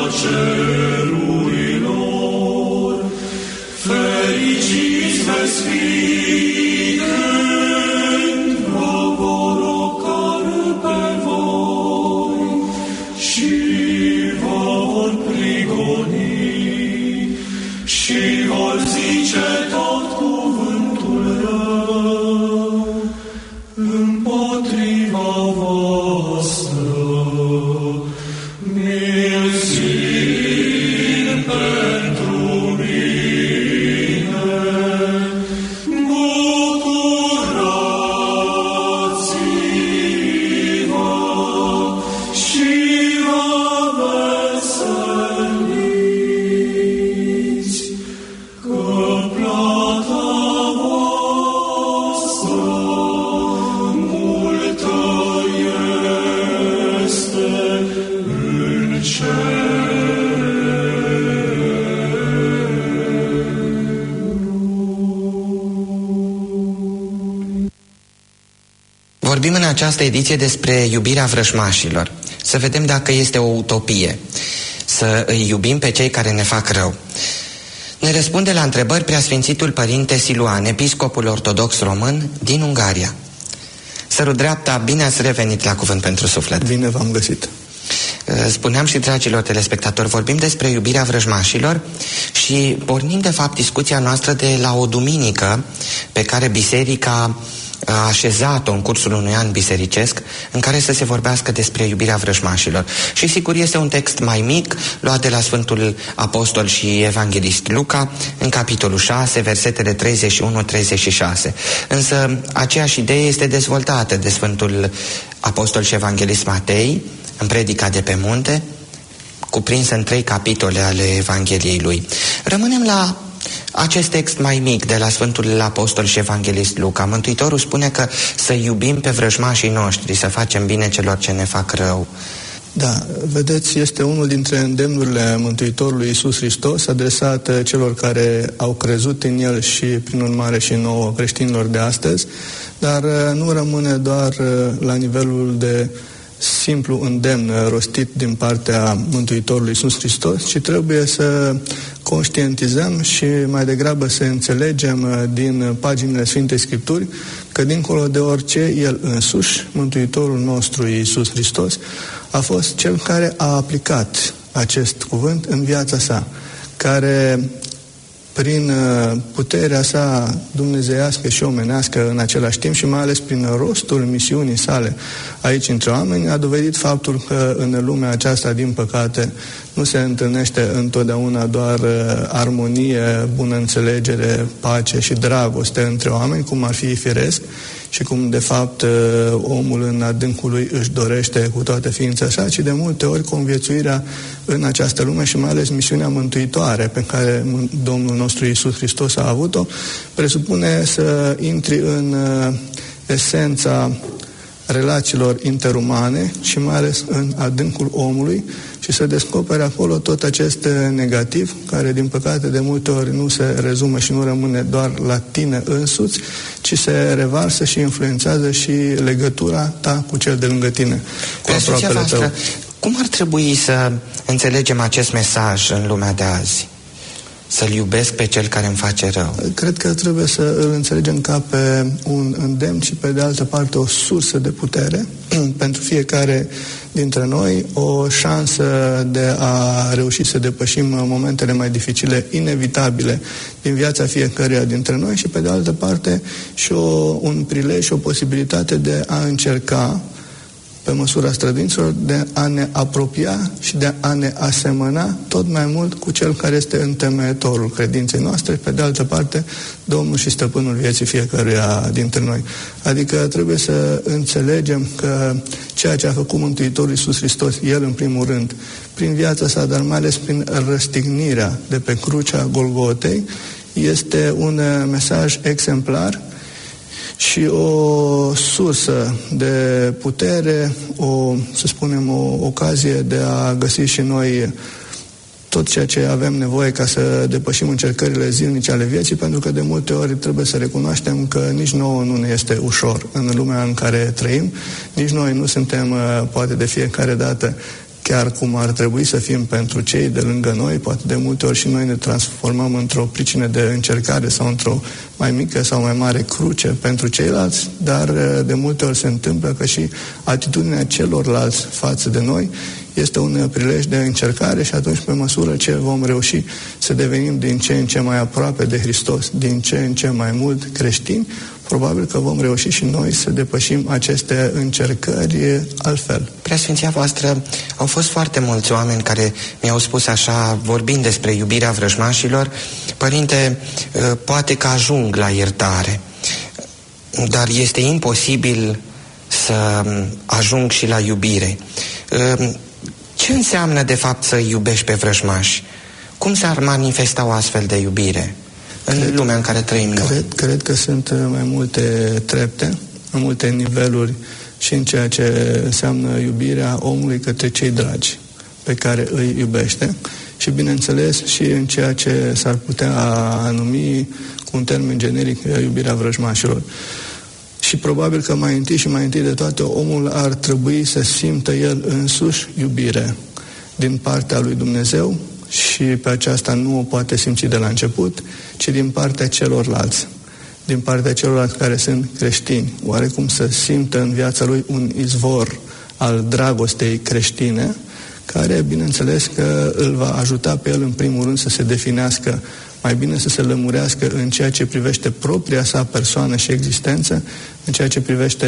cerurilor. Fericiți veți fi când vă vor ocărî pe voi și vă vor prigoni și vor zice tot cuvântul rău împotriva voastră, milțin pentru mine. Bucurați-vă și vă veseliți, că plata voastră multă este în cer. Vorbim în această ediție despre iubirea vrăjmașilor. Să vedem dacă este o utopie să îi iubim pe cei care ne fac rău. Ne răspunde la întrebări Preasfințitul Părinte Siluan, episcopul ortodox român din Ungaria. Sărut dreapta, bine ați revenit la Cuvânt pentru Suflet. Bine v-am găsit. Spuneam și dragilor telespectatori, vorbim despre iubirea vrăjmașilor și pornim de fapt discuția noastră de la o duminică pe care biserica a așezat-o în cursul unui an bisericesc în care să se vorbească despre iubirea vrăjmașilor. Și sigur este un text mai mic, luat de la Sfântul Apostol și Evanghelist Luca, în capitolul 6, versetele 31-36. Însă aceeași idee este dezvoltată de Sfântul Apostol și Evanghelist Matei, în Predica de pe munte, cuprinsă în 3 capitole ale Evangheliei lui. Rămânem la acest text mai mic de la Sfântul Apostol și Evanghelist Luca. Mântuitorul spune că să iubim pe vrăjmașii noștri, să facem bine celor ce ne fac rău. Da, vedeți, este unul dintre îndemnurile Mântuitorului Iisus Hristos adresat celor care au crezut în El și prin urmare și nouă creștinilor de astăzi, dar nu rămâne doar la nivelul de simplu îndemn rostit din partea Mântuitorului Iisus Hristos, ci trebuie să conștientizăm și mai degrabă să înțelegem din paginile Sfintei Scripturi că dincolo de orice, El însuși, Mântuitorul nostru Iisus Hristos, a fost Cel care a aplicat acest cuvânt în viața sa, care prin puterea sa dumnezeiască și omenească în același timp și mai ales prin rostul misiunii sale aici între oameni, a dovedit faptul că în lumea aceasta, din păcate, nu se întâlnește întotdeauna doar armonie, bună înțelegere, pace și dragoste între oameni, cum ar fi firesc și cum de fapt omul în adâncul lui își dorește cu toată ființa sa, ci de multe ori conviețuirea în această lume și mai ales misiunea mântuitoare pe care Domnul nostru Iisus Hristos a avut-o, presupune să intri în esența relațiilor interumane și mai ales în adâncul omului și să descoperi acolo tot acest negativ care, din păcate, de multe ori nu se rezumă și nu rămâne doar la tine însuți, ci se revarsă și influențează și legătura ta cu cel de lângă tine, cu aproapele tău. Cum ar trebui să înțelegem acest mesaj în lumea de azi? Să-l iubesc pe cel care îmi face rău. Cred că trebuie să îl înțelegem ca pe un îndemn și pe de altă parte o sursă de putere pentru fiecare dintre noi, o șansă de a reuși să depășim momentele mai dificile, inevitabile din viața fiecăruia dintre noi și pe de altă parte și un prilej și o posibilitate de a încerca pe măsura strădinților de a ne apropia și de a ne asemăna tot mai mult cu cel care este întemeietorul credinței noastre, pe de altă parte Domnul și Stăpânul vieții fiecăruia dintre noi. Adică trebuie să înțelegem că ceea ce a făcut Mântuitorul Iisus Hristos, El în primul rând, prin viața sa, dar mai ales prin răstignirea de pe crucea Golgotei, este un mesaj exemplar și o sursă de putere, să spunem, o ocazie de a găsi și noi tot ceea ce avem nevoie ca să depășim încercările zilnice ale vieții, pentru că de multe ori trebuie să recunoaștem că nici nouă nu ne este ușor în lumea în care trăim, nici noi nu suntem, poate de fiecare dată, chiar cum ar trebui să fim pentru cei de lângă noi, poate de multe ori și noi ne transformăm într-o pricină de încercare sau într-o mai mică sau mai mare cruce pentru ceilalți, dar de multe ori se întâmplă că și atitudinea celorlalți față de noi este un prilej de încercare și atunci, pe măsură ce vom reuși să devenim din ce în ce mai aproape de Hristos, din ce în ce mai mult creștini, probabil că vom reuși și noi să depășim aceste încercări altfel. Preasfinția voastră, au fost foarte mulți oameni care mi-au spus așa, vorbind despre iubirea vrăjmașilor: Părinte, poate că ajung la iertare, dar este imposibil să ajung și la iubire. Ce înseamnă de fapt să iubești pe vrăjmași? Cum s-ar manifesta o astfel de iubire în lumea în care trăim noi? Cred că sunt mai multe trepte, mai multe niveluri și în ceea ce înseamnă iubirea omului către cei dragi pe care îi iubește și, bineînțeles, și în ceea ce s-ar putea numi cu un termen generic iubirea vrăjmașilor. Și probabil că mai întâi de toate omul ar trebui să simtă el însuși iubire din partea lui Dumnezeu și pe aceasta nu o poate simți de la început, ci din partea celorlalți. Din partea celorlalți care sunt creștini. Oarecum să simtă în viața lui un izvor al dragostei creștine, care, bineînțeles, că îl va ajuta pe el în primul rând să se definească mai bine, să se lămurească în ceea ce privește propria sa persoană și existență, în ceea ce privește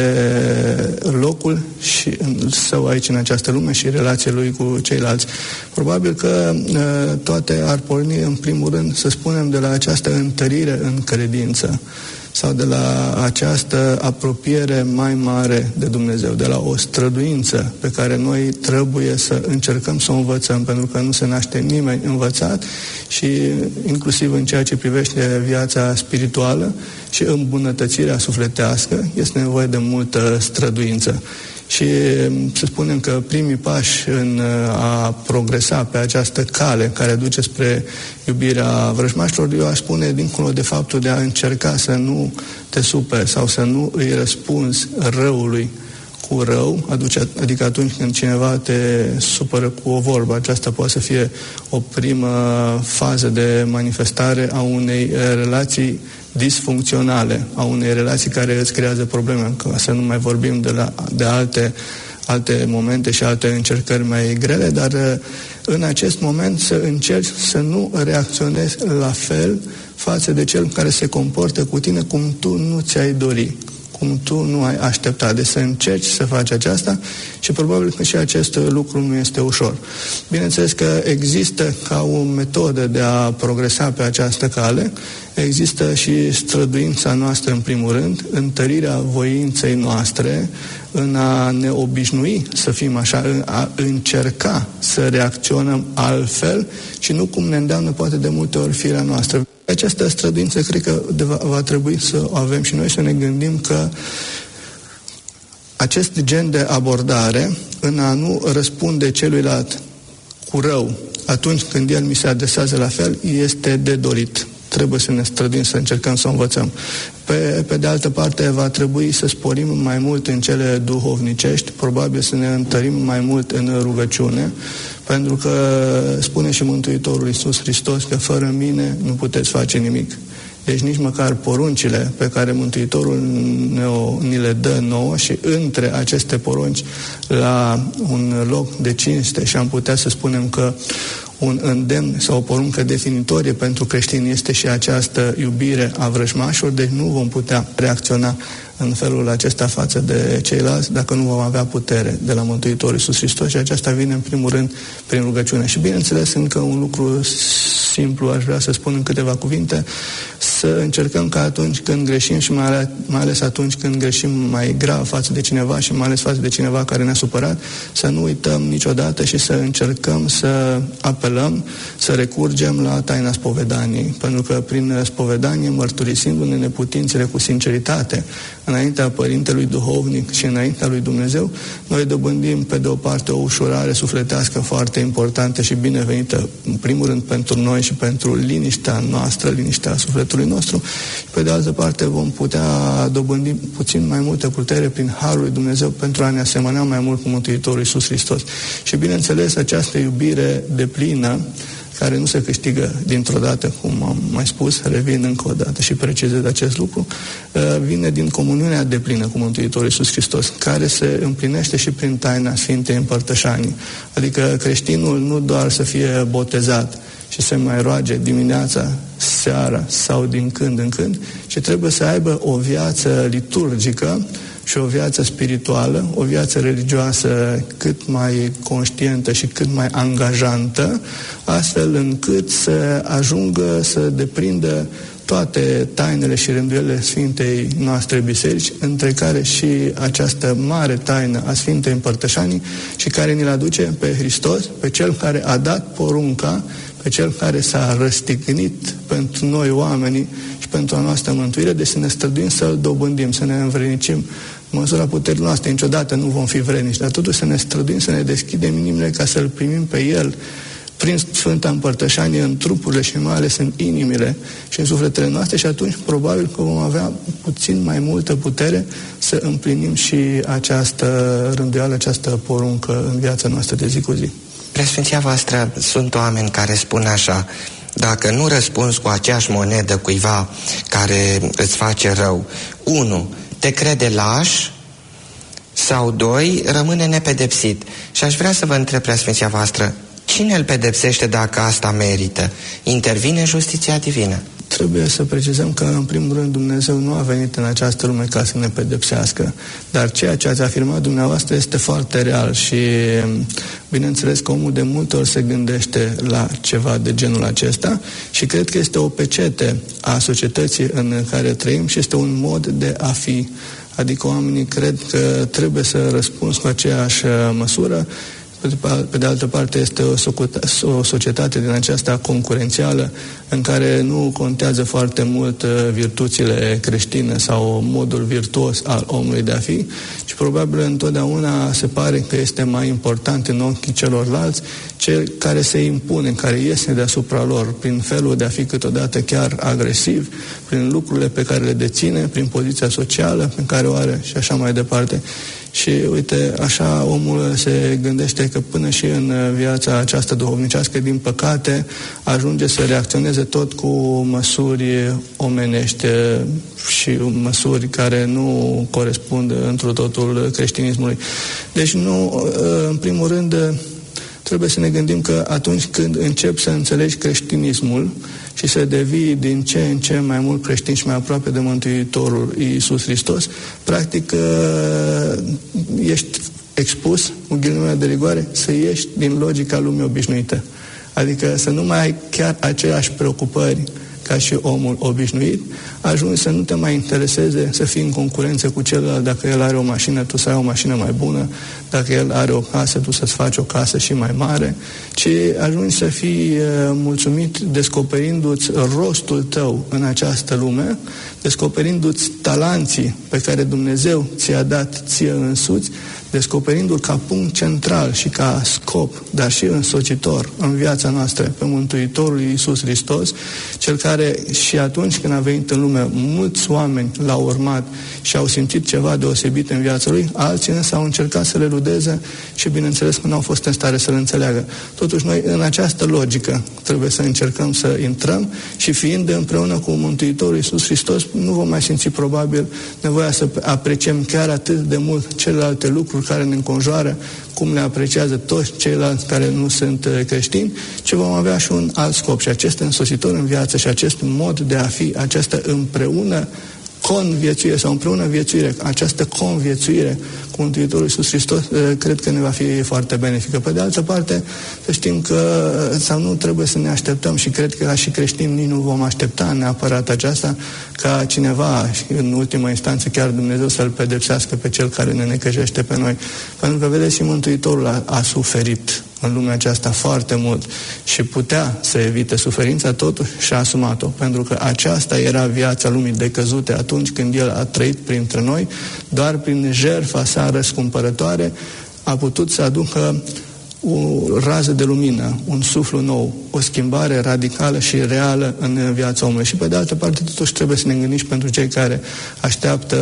locul și său aici în această lume și relația lui cu ceilalți. Probabil că toate ar porni în primul rând, să spunem, de la această întărire în credință sau de la această apropiere mai mare de Dumnezeu, de la o străduință pe care noi trebuie să încercăm să o învățăm, pentru că nu se naște nimeni învățat și inclusiv în ceea ce privește viața spirituală și îmbunătățirea sufletească este nevoie de multă străduință. Și să spunem că primii pași în a progresa pe această cale care duce spre iubirea vrăjmașilor, eu aș spune, dincolo de faptul de a încerca să nu te superi sau să nu îi răspunzi răului cu rău, adică atunci când cineva te supără cu o vorbă, aceasta poate să fie o primă fază de manifestare a unei relații disfuncționale, a unei relații care îți creează probleme, ca să nu mai vorbim de alte momente și alte încercări mai grele, dar în acest moment să încerci să nu reacționezi la fel față de cel care se comportă cu tine cum tu nu ți-ai dori, cum tu nu ai așteptat. Deci să încerci să faci aceasta și probabil că și acest lucru nu este ușor. Bineînțeles că există ca o metodă de a progresa pe această cale, există și străduința noastră în primul rând, întărirea voinței noastre în a ne obișnui să fim așa, în a încerca să reacționăm altfel și nu cum ne îndeamnă poate de multe ori firea noastră. Această străduință cred că va trebui să o avem și noi, să ne gândim că acest gen de abordare, în a nu răspunde celuilalt cu rău atunci când el mi se adresează la fel, este de dorit. Trebuie să ne străduim, să încercăm să o învățăm. Pe de altă parte, va trebui să sporim mai mult în cele duhovnicești, probabil să ne întărim mai mult în rugăciune, pentru că spune și Mântuitorul Iisus Hristos că fără mine nu puteți face nimic. Deci nici măcar poruncile pe care Mântuitorul ni le dă nouă și între aceste porunci la un loc de cinste, și am putea să spunem că un îndemn sau o poruncă definitorie pentru creștini este și această iubire a vrăjmașilor, deci nu vom putea reacționa în felul acesta față de ceilalți dacă nu vom avea putere de la Mântuitorul Iisus Hristos, și aceasta vine în primul rând prin rugăciune. Și bineînțeles, încă un lucru simplu aș vrea să spun în câteva cuvinte, să încercăm ca atunci când greșim și mai ales atunci când greșim mai grav față de cineva și mai ales față de cineva care ne-a supărat, să nu uităm niciodată și să încercăm să apelăm, să recurgem la taina spovedaniei, pentru că prin spovedanie, mărturisindu-ne neputințele cu sinceritate înaintea Părintelui Duhovnic și înaintea lui Dumnezeu, noi dobândim pe de o parte o ușurare sufletească foarte importantă și binevenită, în primul rând pentru noi și pentru liniștea noastră, liniștea sufletului nostru, și pe de altă parte vom putea dobândi puțin mai multă putere prin Harul lui Dumnezeu pentru a ne asemăna mai mult cu Mântuitorul Iisus Hristos. Și bineînțeles, această iubire deplină, care nu se câștigă dintr-o dată, cum am mai spus, revin încă o dată și precizez acest lucru, vine din comuniunea deplină cu Mântuitorul Iisus Hristos, care se împlinește și prin taina Sfintei Împărtășanii. Adică creștinul nu doar să fie botezat și să mai roage dimineața, seara sau din când în când, ci trebuie să aibă o viață liturgică și o viață spirituală, o viață religioasă cât mai conștientă și cât mai angajantă, astfel încât să ajungă să deprindă toate tainele și rânduielile Sfintei noastre biserici, între care și această mare taină a Sfintei Împărtășanii, și care ne-l aduce pe Hristos, pe Cel care a dat porunca, pe Cel care s-a răstignit pentru noi oamenii și pentru a noastră mântuire, deci să ne străduim să-L dobândim, să ne învrednicim în măsura puterii noastre. Niciodată nu vom fi vrednici, dar totuși să ne străduim, să ne deschidem inimile ca să-L primim pe El prin Sfânta Împărtășanie în trupurile și mai ales în inimile și în sufletele noastre, și atunci probabil că vom avea puțin mai multă putere să împlinim și această rânduială, această poruncă în viața noastră de zi cu zi. Preasfinția voastră, sunt oameni care spun așa: dacă nu răspunzi cu aceeași monedă cuiva care îți face rău, 1. te crede laș, sau 2. rămâne nepedepsit. Și aș vrea să vă întreb, Preasfinția voastră, cine îl pedepsește dacă asta merită? Intervine justiția divină? Trebuie să precizăm că, în primul rând, Dumnezeu nu a venit în această lume ca să ne pedepsească, dar ceea ce ați afirmat dumneavoastră este foarte real și, bineînțeles, că omul de multe ori se gândește la ceva de genul acesta și cred că este o pecete a societății în care trăim și este un mod de a fi. Adică oamenii cred că trebuie să răspunzi cu aceeași măsură. Pe de altă parte, este o societate din aceasta concurențială în care nu contează foarte mult virtuțile creștine sau modul virtuos al omului de a fi, ci probabil întotdeauna se pare că este mai important în ochii celorlalți cel care se impune, care iese deasupra lor prin felul de a fi câteodată chiar agresiv, prin lucrurile pe care le deține, prin poziția socială pe care o are și așa mai departe. Și uite, așa omul se gândește că până și în viața aceasta duhovnicească, din păcate, ajunge să reacționeze tot cu măsuri omenești și măsuri care nu corespund întru totul creștinismului. Deci nu, în primul rând, trebuie să ne gândim că atunci când începi să înțelegi creștinismul și să devii din ce în ce mai mult creștin și mai aproape de Mântuitorul Iisus Hristos, practic ești expus, cu ghilimele de rigoare, să ieși din logica lumii obișnuite. Adică să nu mai ai chiar aceleași preocupări ca și omul obișnuit, ajungi să nu te mai intereseze să fii în concurență cu celălalt. Dacă el are o mașină, tu să ai o mașină mai bună, dacă el are o casă, tu să-ți faci o casă și mai mare, ci ajungi să fii mulțumit descoperindu-ți rostul tău în această lume, descoperindu-ți talanții pe care Dumnezeu ți-a dat ție însuți, descoperindu-l ca punct central și ca scop, dar și însocitor în viața noastră pe Mântuitorul Iisus Hristos, cel care și atunci când a venit în lume, mulți oameni l-au urmat și au simțit ceva deosebit în viața lui, alții însă au încercat să le ludeze și bineînțeles că nu au fost în stare să le înțeleagă. Totuși noi în această logică trebuie să încercăm să intrăm și fiind împreună cu Mântuitorul Iisus Hristos, nu vom mai simți probabil nevoia să apreciem chiar atât de mult celelalte lucruri care ne înconjoară, cum le apreciază toți ceilalți care nu sunt creștini, ci vom avea și un alt scop. Și acest însositor în viață și acest mod de a fi, această împreună conviețuire sau împreună viețuire, această conviețuire cu Mântuitorul Iisus Hristos, cred că ne va fi foarte benefică. Pe de altă parte, să știm că sau nu trebuie să ne așteptăm și cred că ca și creștini nici nu vom aștepta neapărat aceasta ca cineva, și în ultima instanță chiar Dumnezeu să-L pedepsească pe cel care ne necăjește pe noi. Pentru că, vedeți, și Mântuitorul a suferit în lumea aceasta foarte mult și putea să evite suferința, totuși și-a asumat-o, pentru că aceasta era viața lumii decăzute atunci când El a trăit printre noi, doar prin jertfa sa răscumpărătoare a putut să aducă o rază de lumină, un suflu nou, o schimbare radicală și reală în viața omului. Și pe de altă parte, totuși trebuie să ne gândim și pentru cei care așteaptă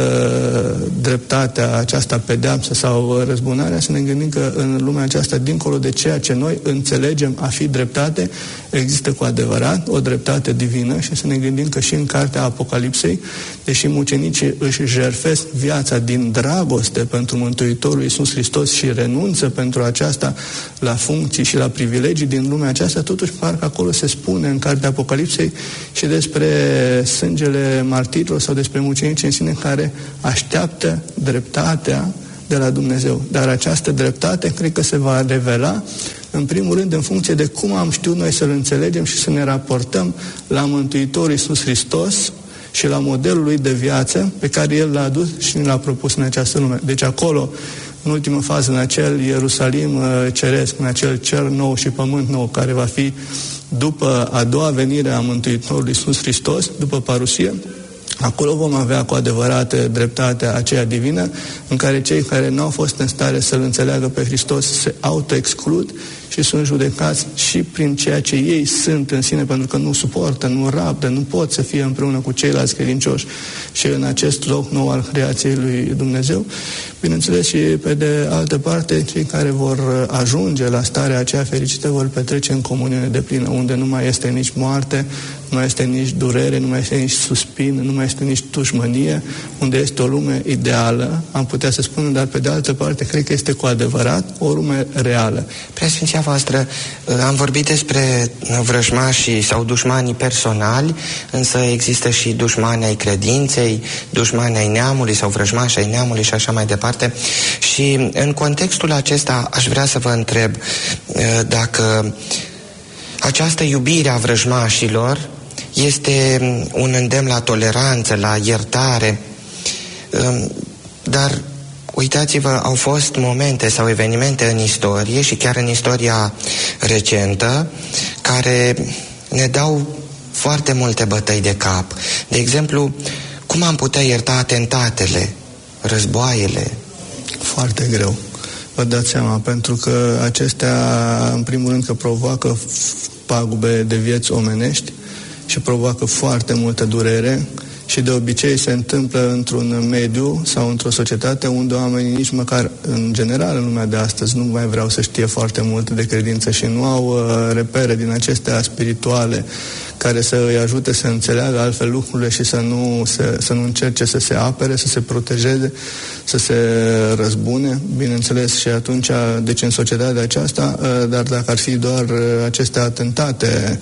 dreptatea aceasta, pedeapsă sau răzbunarea, să ne gândim că în lumea aceasta, dincolo de ceea ce noi înțelegem a fi dreptate, există cu adevărat o dreptate divină și să ne gândim că și în cartea Apocalipsei, deși mucenicii își jertfesc viața din dragoste pentru Mântuitorul Iisus Hristos și renunță pentru aceasta la funcții și la privilegii din lumea aceasta, totuși parcă acolo se spune în cartea Apocalipsei și despre sângele martirilor sau despre mucenicii în sine care așteaptă dreptatea de la Dumnezeu. Dar această dreptate cred că se va revela în primul rând în funcție de cum am știut noi să-L înțelegem și să ne raportăm la Mântuitorul Iisus Hristos și la modelul Lui de viață pe care El l-a adus și ne l-a propus în această lume. Deci acolo, în ultimă fază, în acel Ierusalim ceresc, în acel cer nou și pământ nou, care va fi după a doua venire a Mântuitorului Iisus Hristos, după parusie, acolo vom avea cu adevărat dreptatea aceea divină, în care cei care nu au fost în stare să-L înțeleagă pe Hristos se auto-exclud și sunt judecați și prin ceea ce ei sunt în sine, pentru că nu suportă, nu rabdă, nu pot să fie împreună cu ceilalți credincioși și în acest loc nou al creației lui Dumnezeu. Bineînțeles, și pe de altă parte, cei care vor ajunge la starea aceea fericită vor petrece în comuniune deplină, unde nu mai este nici moarte, nu mai este nici durere, nu mai este nici suspin, nu mai este nici dușmănie, unde este o lume ideală, am putea să spunem, dar pe de altă parte, cred că este cu adevărat o lume reală. Preasfinția voastră, am vorbit despre vrăjmașii sau dușmanii personali, însă există și dușmani ai credinței, dușmani ai neamului sau vrăjmași ai neamului și așa mai departe. Și în contextul acesta aș vrea să vă întreb dacă această iubire a vrăjmașilor este un îndemn la toleranță, la iertare, dar uitați-vă, au fost momente sau evenimente în istorie și chiar în istoria recentă care ne dau foarte multe bătăi de cap. De exemplu, cum am putea ierta atentatele, războaiele? Foarte greu. Vă dați seama, pentru că acestea, în primul rând, că provoacă pagube de vieți omenești și provoacă foarte multă durere și de obicei se întâmplă într-un mediu sau într-o societate unde oamenii nici măcar în general în lumea de astăzi nu mai vreau să știe foarte mult de credință și nu au repere din acestea spirituale care să îi ajute să înțeleagă altfel lucrurile și să nu încerce să se apere, să se protejeze, să se răzbune, bineînțeles, și atunci, deci în societatea aceasta, dar dacă ar fi doar aceste atentate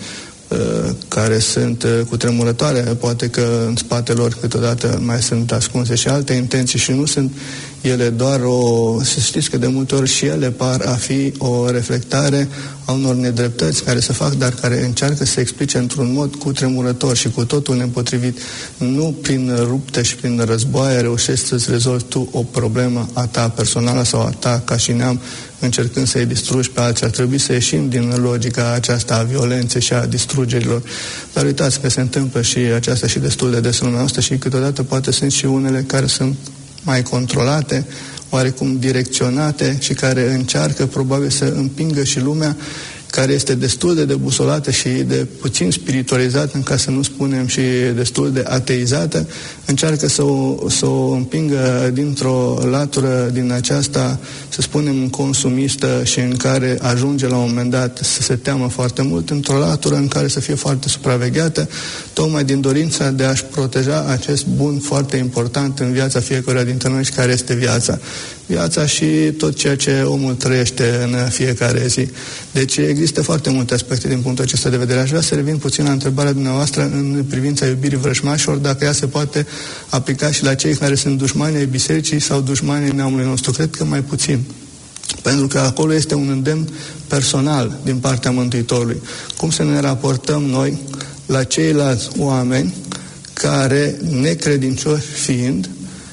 care sunt cutremurătoare, poate că în spatele lor câteodată mai sunt ascunse și alte intenții și nu sunt ele doar să știți că de multe ori și ele par a fi o reflectare a unor nedreptăți care se fac, dar care încearcă să se explice într-un mod cutremurător și cu totul nepotrivit. Nu prin rupte și prin războaie reușești să-ți rezolvi tu o problemă a ta personală sau a ta ca și neam, încercând să-i distrugi pe alții. Ar trebui să ieșim din logica aceasta a violenței și a distrugerilor. Dar uitați că se întâmplă și aceasta și destul de des în lumea noastră și câteodată poate sunt și unele care sunt mai controlate, oarecum direcționate și care încearcă probabil să împingă și lumea care este destul de debusolată și de puțin spiritualizată, ca să nu spunem și destul de ateizată, încearcă să o împingă dintr-o latură din aceasta, să spunem, consumistă și în care ajunge la un moment dat să se teamă foarte mult, într-o latură în care să fie foarte supravegheată, tocmai din dorința de a-și proteja acest bun foarte important în viața fiecăruia dintre noi și care este viața. Viața și tot ceea ce omul trăiește în fiecare zi. Deci există foarte multe aspecte din punctul acesta de vedere. Aș vrea să revin puțin la întrebarea dumneavoastră în privința iubirii vrăjmașilor, dacă ea se poate aplica și la cei care sunt dușmani ai bisericii sau dușmani ai neamului nostru. Cred că mai puțin. Pentru că acolo este un îndemn personal din partea Mântuitorului. Cum să ne raportăm noi la ceilalți oameni care, necredincioși fiind,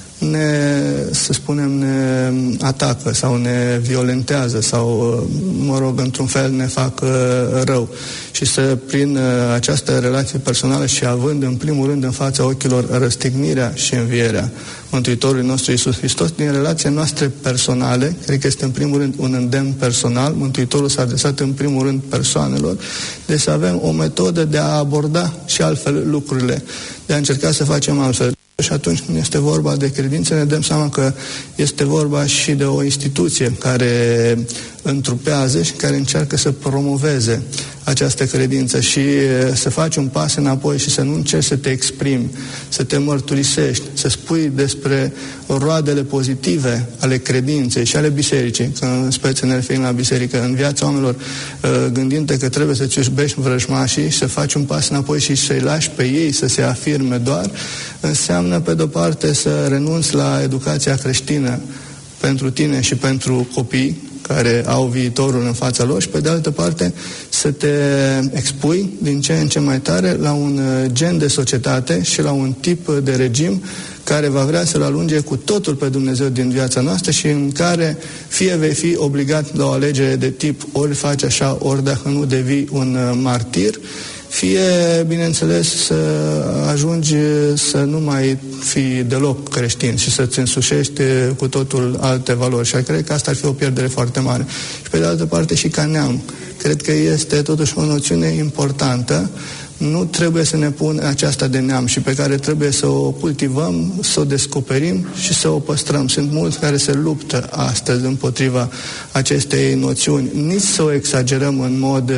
să spunem, ne atacă sau ne violentează sau, mă rog, într-un fel ne fac rău. Și prin această relație personală și având în primul rând în fața ochilor răstignirea și învierea Mântuitorului nostru Iisus Hristos, din relația noastre personale, cred că este în primul rând un îndemn personal, Mântuitorul s-a adresat în primul rând persoanelor, deci să avem o metodă de a aborda și altfel lucrurile, de a încerca să facem altfel. Și atunci când este vorba de credință, ne dăm seama că este vorba și de o instituție care întrupează și care încearcă să promoveze această credință și să faci un pas înapoi și să nu încerci să te exprimi, să te mărturisești, să spui despre roadele pozitive ale credinței și ale bisericii, că în speță ne referim la biserică, în viața oamenilor, gândind-te că trebuie să-ți iubești vrăjmașii și să faci un pas înapoi și să-i lași pe ei să se afirme doar, înseamnă pe de-o parte să renunți la educația creștină pentru tine și pentru copii care au viitorul în fața lor și pe de altă parte să te expui din ce în ce mai tare la un gen de societate și la un tip de regim care va vrea să-L alunge cu totul pe Dumnezeu din viața noastră și în care fie vei fi obligat la o alegere de tip ori faci așa, ori dacă nu devii un martir, fie, bineînțeles, să ajungi să nu mai fii deloc creștin și să-ți însușești cu totul alte valori. Și cred că asta ar fi o pierdere foarte mare. Și pe de altă parte și ca neam. Cred că este totuși o noțiune importantă. Nu trebuie să ne punem aceasta de neam și pe care trebuie să o cultivăm, să o descoperim și să o păstrăm. Sunt mulți care se luptă astăzi împotriva acestei noțiuni. Nici să o exagerăm în mod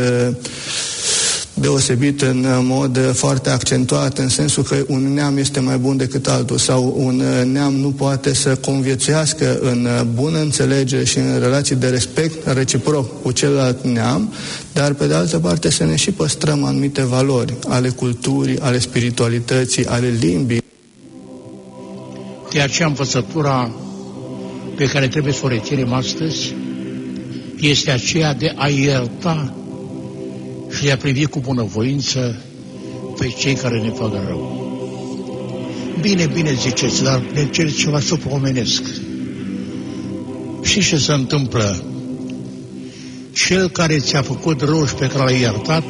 deosebit, în mod foarte accentuat, în sensul că un neam este mai bun decât altul sau un neam nu poate să conviețuiască în bună înțelegere și în relații de respect reciproc cu celălalt neam, dar pe de altă parte să ne și păstrăm anumite valori ale culturii, ale spiritualității, ale limbii. De aceea învățătura pe care trebuie să o reținem astăzi este aceea de a ierta și de a privi cu bunăvoință pe cei care ne fac rău. Bine, bine ziceți, dar ne cereți ceva supraomenesc. Și ce se întâmplă? Cel care ți-a făcut rău și pe care l-ai iertat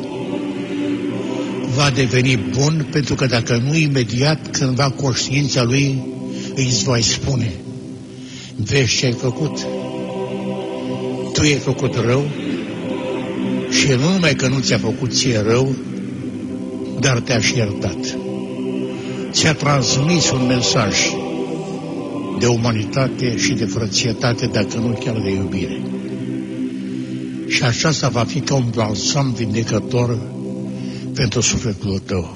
va deveni bun, pentru că dacă nu imediat, cândva conștiința lui îi va spune: vezi ce ai făcut? Tu ai făcut rău și nu numai că nu ți-a făcut ție rău, dar te-a și iertat. ți-a transmis un mesaj de umanitate și de frățietate, dacă nu chiar de iubire. Și aceasta va fi ca un balsam vindecător pentru sufletul tău.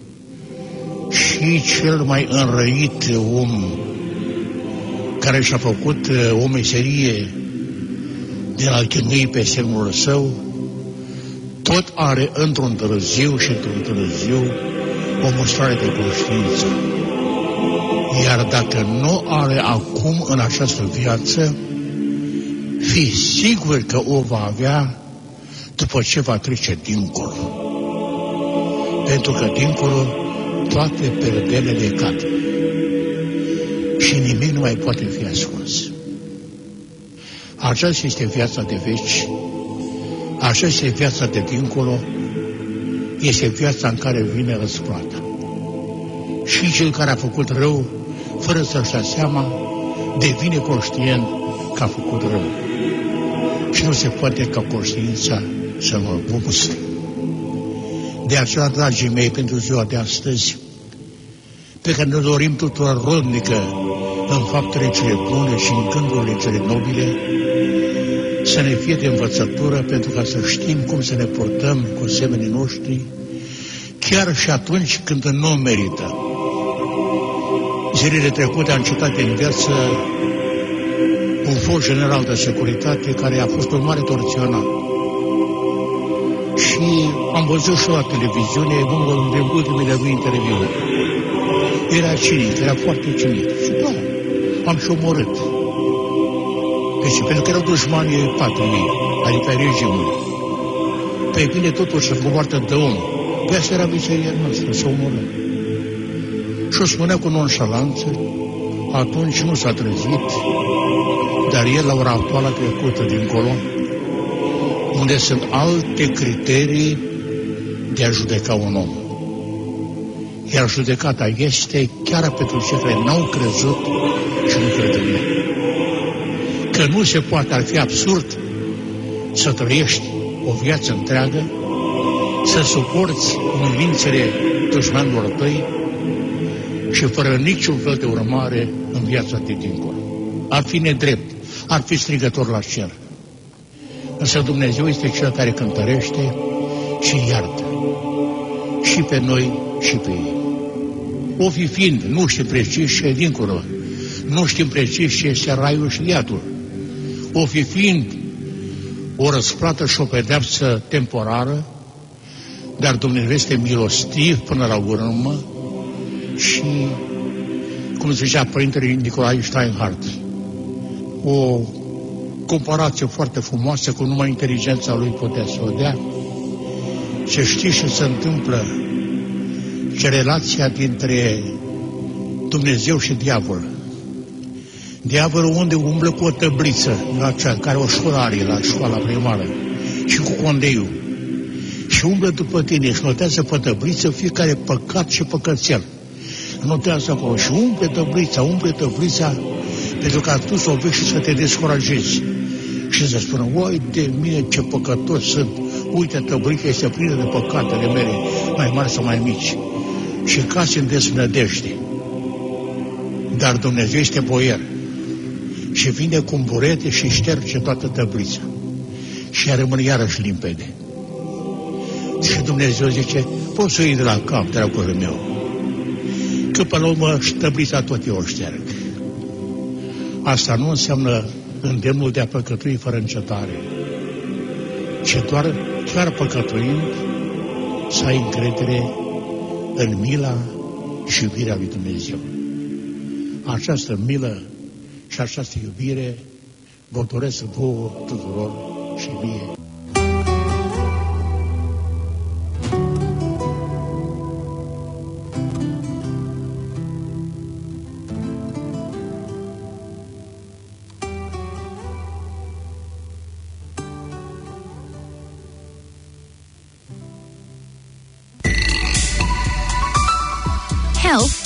Și cel mai înrăit om care și-a făcut o meserie din a chinui pe semnul său, tot are într-un târziu și într-un târziu o mustrare de conștiință. Iar dacă nu are acum în această viață, fii sigur că o va avea după ce va trece dincolo. Pentru că dincolo toate perdelele cad și nimic nu mai poate fi ascuns. Aceasta este viața de veci, aceasta este viața de dincolo, este viața în care vine răsplata. Și cel care a făcut rău, fără să-și dea seama, devine conștient că a făcut rău. Și nu se poate ca conștiința să nu mustre. De aceea, dragii mei, pentru ziua de astăzi, pe care ne dorim tuturor rodnică în faptele cele bune și în gândurile cele nobile, să ne fie de învățătură pentru ca să știm cum să ne purtăm cu semenii noștri, chiar și atunci când nu merită. Zilele trecute am citat în viață un fost general de securitate care a fost un mare torționat. Și am văzut și la televiziune unul de ultimele lui interviuri. Era cinic, era foarte cinic. Și da, am și omorât. Deci, pentru că erau dușmanii patriei, adică regimului. Pe bine totuși să moartă de om. Pe asta era miseria noastră, să omorâm. Și o spunea cu nonșalanță, atunci nu s-a trezit, dar el la ora actuală a trecut dincolo, unde sunt alte criterii de a judeca un om. Iar judecata este chiar pentru cei care n-au crezut și nu cred în el. Că nu se poate, ar fi absurd să trăiești o viață întreagă, să suporți umilințele dușmanilor tăi și fără niciun fel de urmare în viața de dincolo. Ar fi nedrept, ar fi strigător la cer. Însă Dumnezeu este Cel care cântărește și iartă. Și pe noi și pe ei. O fi fiind, nu știm precis ce e dincolo. Nu știm precis ce este raiul și iadul. O fi fiind o răsplată și o pedeapsă temporară, dar Dumnezeu este milostiv până la urmă și, cum zicea Părintele Nicolae Steinhardt, o comparație foarte frumoasă cu numai inteligența lui putea să o dea. Și știți ce se întâmplă? Ce relația dintre Dumnezeu și diavol. Diavolul unde umblă cu o tăbliță, la cea care o școlare la școala primară, și cu condeiul. Și umblă după tine și notează pe tăbliță fiecare păcat și păcățel. Notează acolo și umple tăblița, pentru ca tu să o vezi și să te descurajezi. Și să spună, uai de mine ce păcătos sunt, uite, tăblița este plină de păcatele mele, mai mari sau mai mici. Și casi în desnădejde. Dar Dumnezeu este boier și vine cu un burete și șterge toată tăblița. Și ea rămâne iarăși limpede. Și Dumnezeu zice, poți să iei de la cap, dragul meu, că pe la urmă tăblița tot eu o șterg. Asta nu înseamnă îndemnul de a păcătui fără încetare, ci doar chiar păcătuind să ai încredere în mila și iubirea lui Dumnezeu. Această milă și această iubire vă doresc vouă tuturor și mie. Health